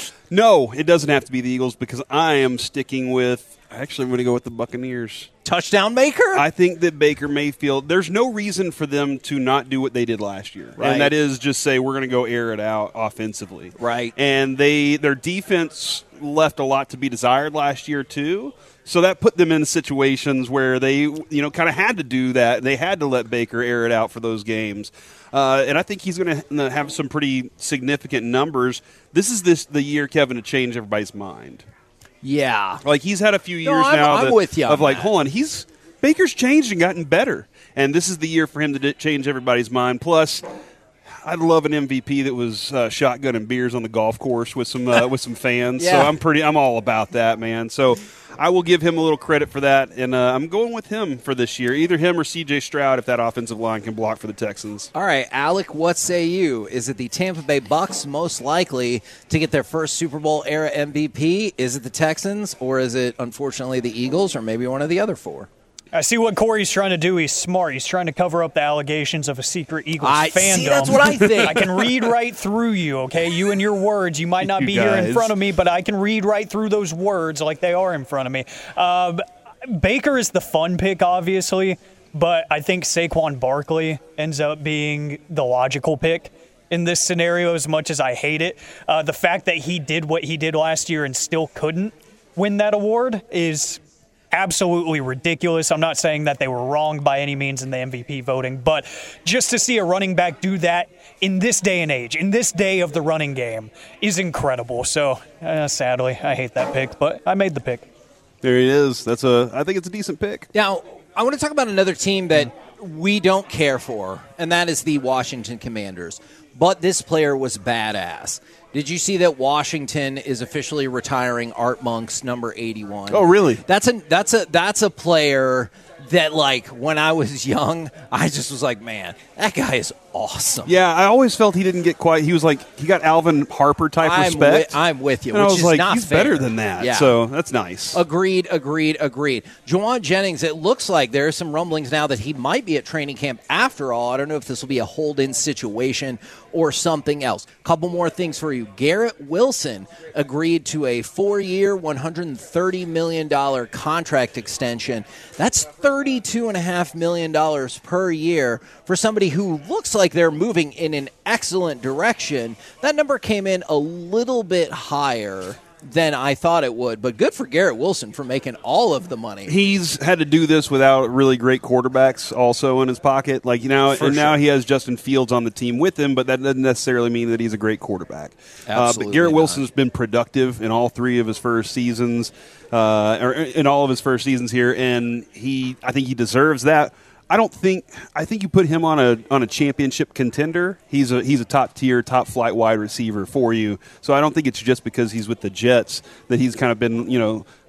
no, it doesn't have to be the Eagles because I am sticking with. Actually, I'm going to go with the Buccaneers. Touchdown Baker? I think that Baker Mayfield. There's no reason for them to not do what they did last year, Right. and that is just say we're going to go air it out offensively. Right. And they their defense left a lot to be desired last year too. So that put them in situations where they, you know, kind of had to do that. They had to let Baker air it out for those games. Uh, and I think he's going to have some pretty significant numbers. This is this the year, Kevin, to change everybody's mind. Yeah. Like, he's had a few years no, I'm, now I'm that, with you of, like, that. hold on, he's Baker's changed and gotten better. And this is the year for him to d- change everybody's mind. Plus, I'd love an M V P that was uh, shotgunning beers on the golf course with some uh, with some fans. Yeah. So I'm pretty, I'm all about that, man. So I will give him a little credit for that, and uh, I'm going with him for this year. Either him or C J Stroud, if that offensive line can block for the Texans. All right, Alec, what say you? Is it the Tampa Bay Bucks most likely to get their first Super Bowl era M V P? Is it the Texans, or is it, unfortunately, the Eagles, or maybe one of the other four? I see what Corey's trying to do. He's smart. He's trying to cover up the allegations of a secret Eagles I, fandom. see, that's what I think. I can read right through you, okay? You and your words. You might not You be here in guys. front of me, but I can read right through those words like they are in front of me. Uh, Baker is the fun pick, obviously, but I think Saquon Barkley ends up being the logical pick in this scenario, as much as I hate it. Uh, the fact that he did what he did last year and still couldn't win that award is absolutely ridiculous. I'm not saying that they were wrong by any means in the M V P voting, but just to see a running back do that in this day and age, in this day of the running game, is incredible. So, uh, sadly, I hate that pick, but I made the pick. There he is. That's a. I think it's a decent pick. Now, I want to talk about another team that we don't care for, and that is the Washington Commanders. But this player was badass. Did you see that Washington is officially retiring Art Monk's number eighty-one? Oh, really? That's a that's a that's a player that, like, when I was young, I just was like, man, that guy is awesome. Yeah, I always felt he didn't get quite. He was like he got Alvin Harper type I'm respect. With, I'm with you. And which I was is like, not he's fair. better than that. Yeah. So that's nice. Agreed, agreed, agreed. Juwan Jennings, it looks like there are some rumblings now that he might be at training camp after all. I don't know if this will be a hold-in situation or something else. Couple more things for you. Garrett Wilson agreed to a four-year, one hundred thirty million dollars contract extension. That's thirty-two point five million dollars per year for somebody who looks like they're moving in an excellent direction. That number came in a little bit higher than I thought it would, but good for Garrett Wilson for making all of the money. He's had to do this without really great quarterbacks also in his pocket. Like, you know, For and now sure. he has Justin Fields on the team with him, but that doesn't necessarily mean that he's a great quarterback. Uh, Absolutely but Garrett not. Wilson's been productive in all three of his first seasons, uh, or in all of his first seasons here, and he, I think he deserves that. I don't think. I think you put him on a on a championship contender. He's a he's a top tier, top flight wide receiver for you. So I don't think it's just because he's with the Jets that he's kind of been, you know,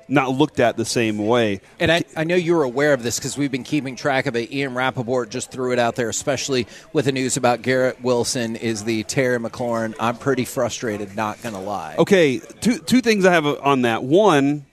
not looked at the same way. And I, I know you're aware of this because we've been keeping track of it. Ian Rappaport just threw it out there, especially with the news about Garrett Wilson is the Terry McLaurin. I'm pretty frustrated, not going to lie. Okay, two two things I have on that. One,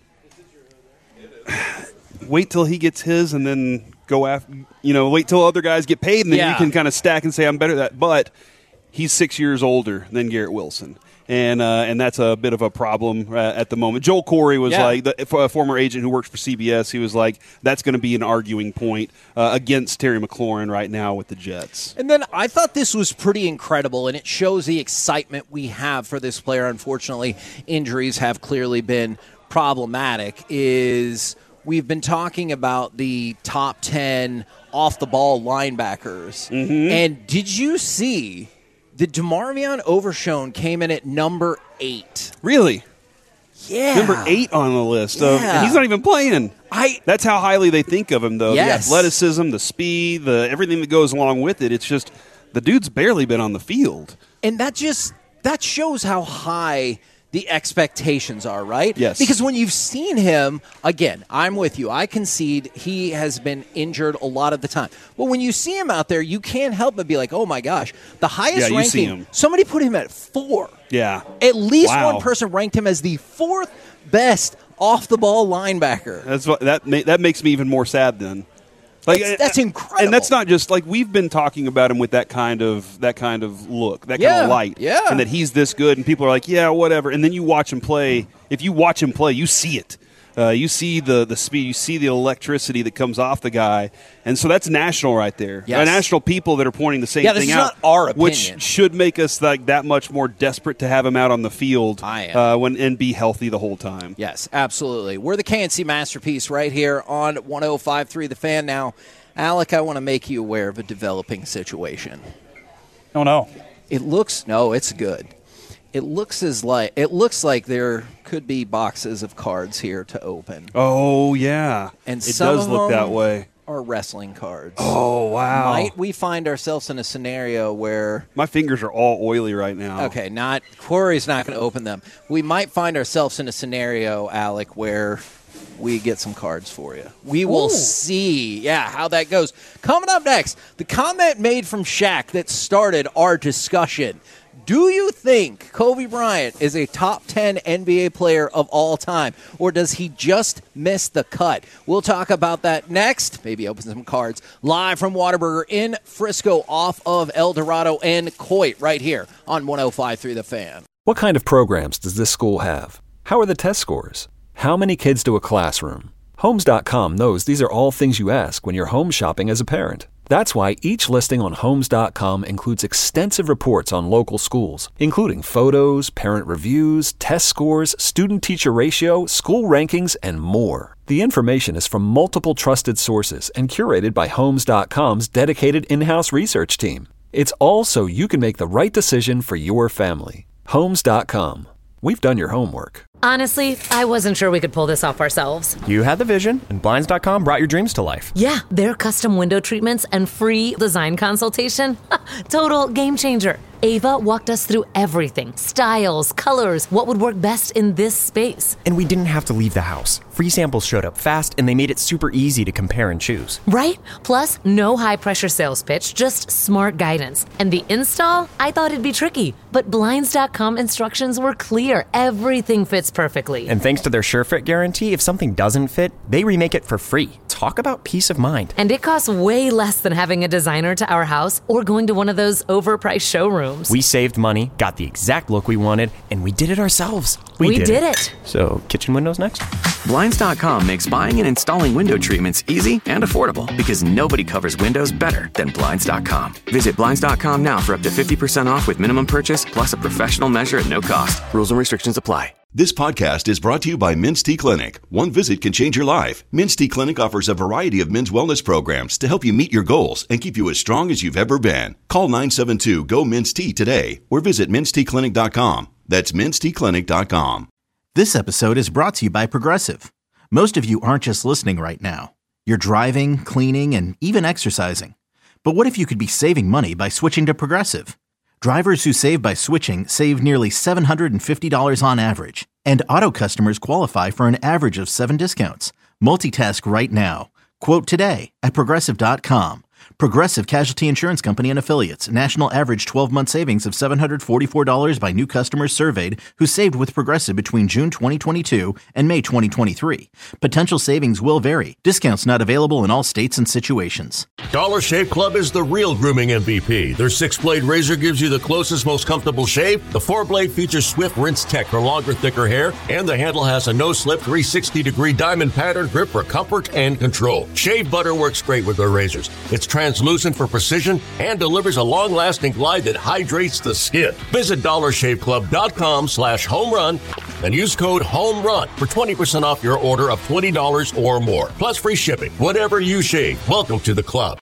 wait till he gets his and then go after, you know, wait till other guys get paid and then Yeah. you can kind of stack and say, I'm better at that. But he's six years older than Garrett Wilson. And uh, and that's a bit of a problem uh, at the moment. Joel Corey was Yeah. like, the, a former agent who works for C B S, he was like, that's going to be an arguing point uh, against Terry McLaurin right now with the Jets. And then I thought this was pretty incredible, and it shows the excitement we have for this player. Unfortunately, injuries have clearly been problematic, is we've been talking about the top ten off-the-ball linebackers. Mm-hmm. And did you see that DeMarvion Overshown came in at number eight? Really? Yeah. Number eight on the list. Of, Yeah. and he's not even playing. I. That's how highly they think of him, though. Yes. The athleticism, the speed, the everything that goes along with it. It's just the dude's barely been on the field. And that just that shows how high the expectations are, right? Yes. Because when you've seen him, again, I'm with you. I concede he has been injured a lot of the time. But when you see him out there, you can't help but be like, oh my gosh, the highest Yeah, you ranking, see him. somebody put him at four. Yeah. At least Wow. one person ranked him as the fourth best off-the-ball linebacker. That's what that ma- that makes me even more sad then. Like That's- that's uh, incredible. And that's not just like we've been talking about him with that kind of that kind of look, that kind Yeah, of light, yeah. and that he's this good, and people are like, yeah, whatever. And then you watch him play. If you watch him play, you see it. Uh, you see the the speed, you see the electricity that comes off the guy, and so that's national right there. Yes. Uh, national people that are pointing the same Yeah, this thing is out, not our which opinion. should make us like that much more desperate to have him out on the field I am. Uh, when and be healthy the whole time. Yes, absolutely. We're the K N C Masterpiece right here on one oh five point three The Fan. Now, Alec, I want to make you aware of a developing situation. Oh, no. It looks no, it's good. It looks as like it looks like there could be boxes of cards here to open. Oh yeah, And it some does of look them that way. Are wrestling cards. Oh wow! Might we find ourselves in a scenario where My fingers are all oily right now. okay, not Corey's not going to open them. We might find ourselves in a scenario, Alec, where we get some cards for you. We will Ooh. see, yeah, how that goes. Coming up next, the comment made from Shaq that started our discussion. Do you think Kobe Bryant is a top ten N B A player of all time, or does he just miss the cut? We'll talk about that next. Maybe open some cards. Live from Whataburger in Frisco off of El Dorado and Coit right here on one oh five point three The Fan. What kind of programs does this school have? How are the test scores? How many kids do a classroom? Homes dot com knows these are all things you ask when you're home shopping as a parent. That's why each listing on Homes dot com includes extensive reports on local schools, including photos, parent reviews, test scores, student-teacher ratio, school rankings, and more. The information is from multiple trusted sources and curated by Homes dot com's dedicated in-house research team. It's all so you can make the right decision for your family. Homes dot com. We've done your homework. Honestly, I wasn't sure we could pull this off ourselves. You had the vision, and Blinds dot com brought your dreams to life. Yeah, their custom window treatments and free design consultation. Total game changer. Ava walked us through everything. Styles, colors, what would work best in this space. And we didn't have to leave the house. Free samples showed up fast, and they made it super easy to compare and choose. Right? Plus, no high-pressure sales pitch, just smart guidance. And the install? I thought it'd be tricky. But Blinds dot com instructions were clear. Everything fits perfectly. And thanks to their SureFit guarantee, if something doesn't fit, they remake it for free. Talk about peace of mind. And it costs way less than having a designer to our house or going to one of those overpriced showrooms. We saved money, got the exact look we wanted, and we did it ourselves. We did it. So, kitchen windows next? Blinds dot com makes buying and installing window treatments easy and affordable because nobody covers windows better than Blinds dot com. Visit Blinds dot com now for up to fifty percent off with minimum purchase plus a professional measure at no cost. Rules and restrictions apply. This podcast is brought to you by Men's T Clinic. One visit can change your life. Men's T Clinic offers a variety of men's wellness programs to help you meet your goals and keep you as strong as you've ever been. Call nine seven two, G O, Men's T today or visit Men's T Clinic dot com. That's Men's T Clinic dot com. This episode is brought to you by Progressive. Most of you aren't just listening right now. You're driving, cleaning, and even exercising. But what if you could be saving money by switching to Progressive? Drivers who save by switching save nearly seven hundred fifty dollars on average. And Auto customers qualify for an average of seven discounts. Multitask right now. Quote today at Progressive dot com. Progressive Casualty Insurance Company and Affiliates. National average twelve-month savings of seven hundred forty-four dollars by new customers surveyed who saved with Progressive between June twenty twenty-two and May twenty twenty-three. Potential savings will vary. Discounts not available in all states and situations. Dollar Shave Club is the real grooming M V P. Their six-blade razor gives you the closest, most comfortable shave. The four-blade features swift rinse tech for longer, thicker hair. And the handle has a no-slip three hundred sixty degree diamond pattern grip for comfort and control. Shave butter works great with their razors. It's translucent for precision and delivers a long-lasting glide that hydrates the skin. Visit dollar shave club dot com slash home run and use code HOMERUN for twenty percent off your order of twenty dollars or more. Plus free shipping. Whatever you shave, welcome to the club.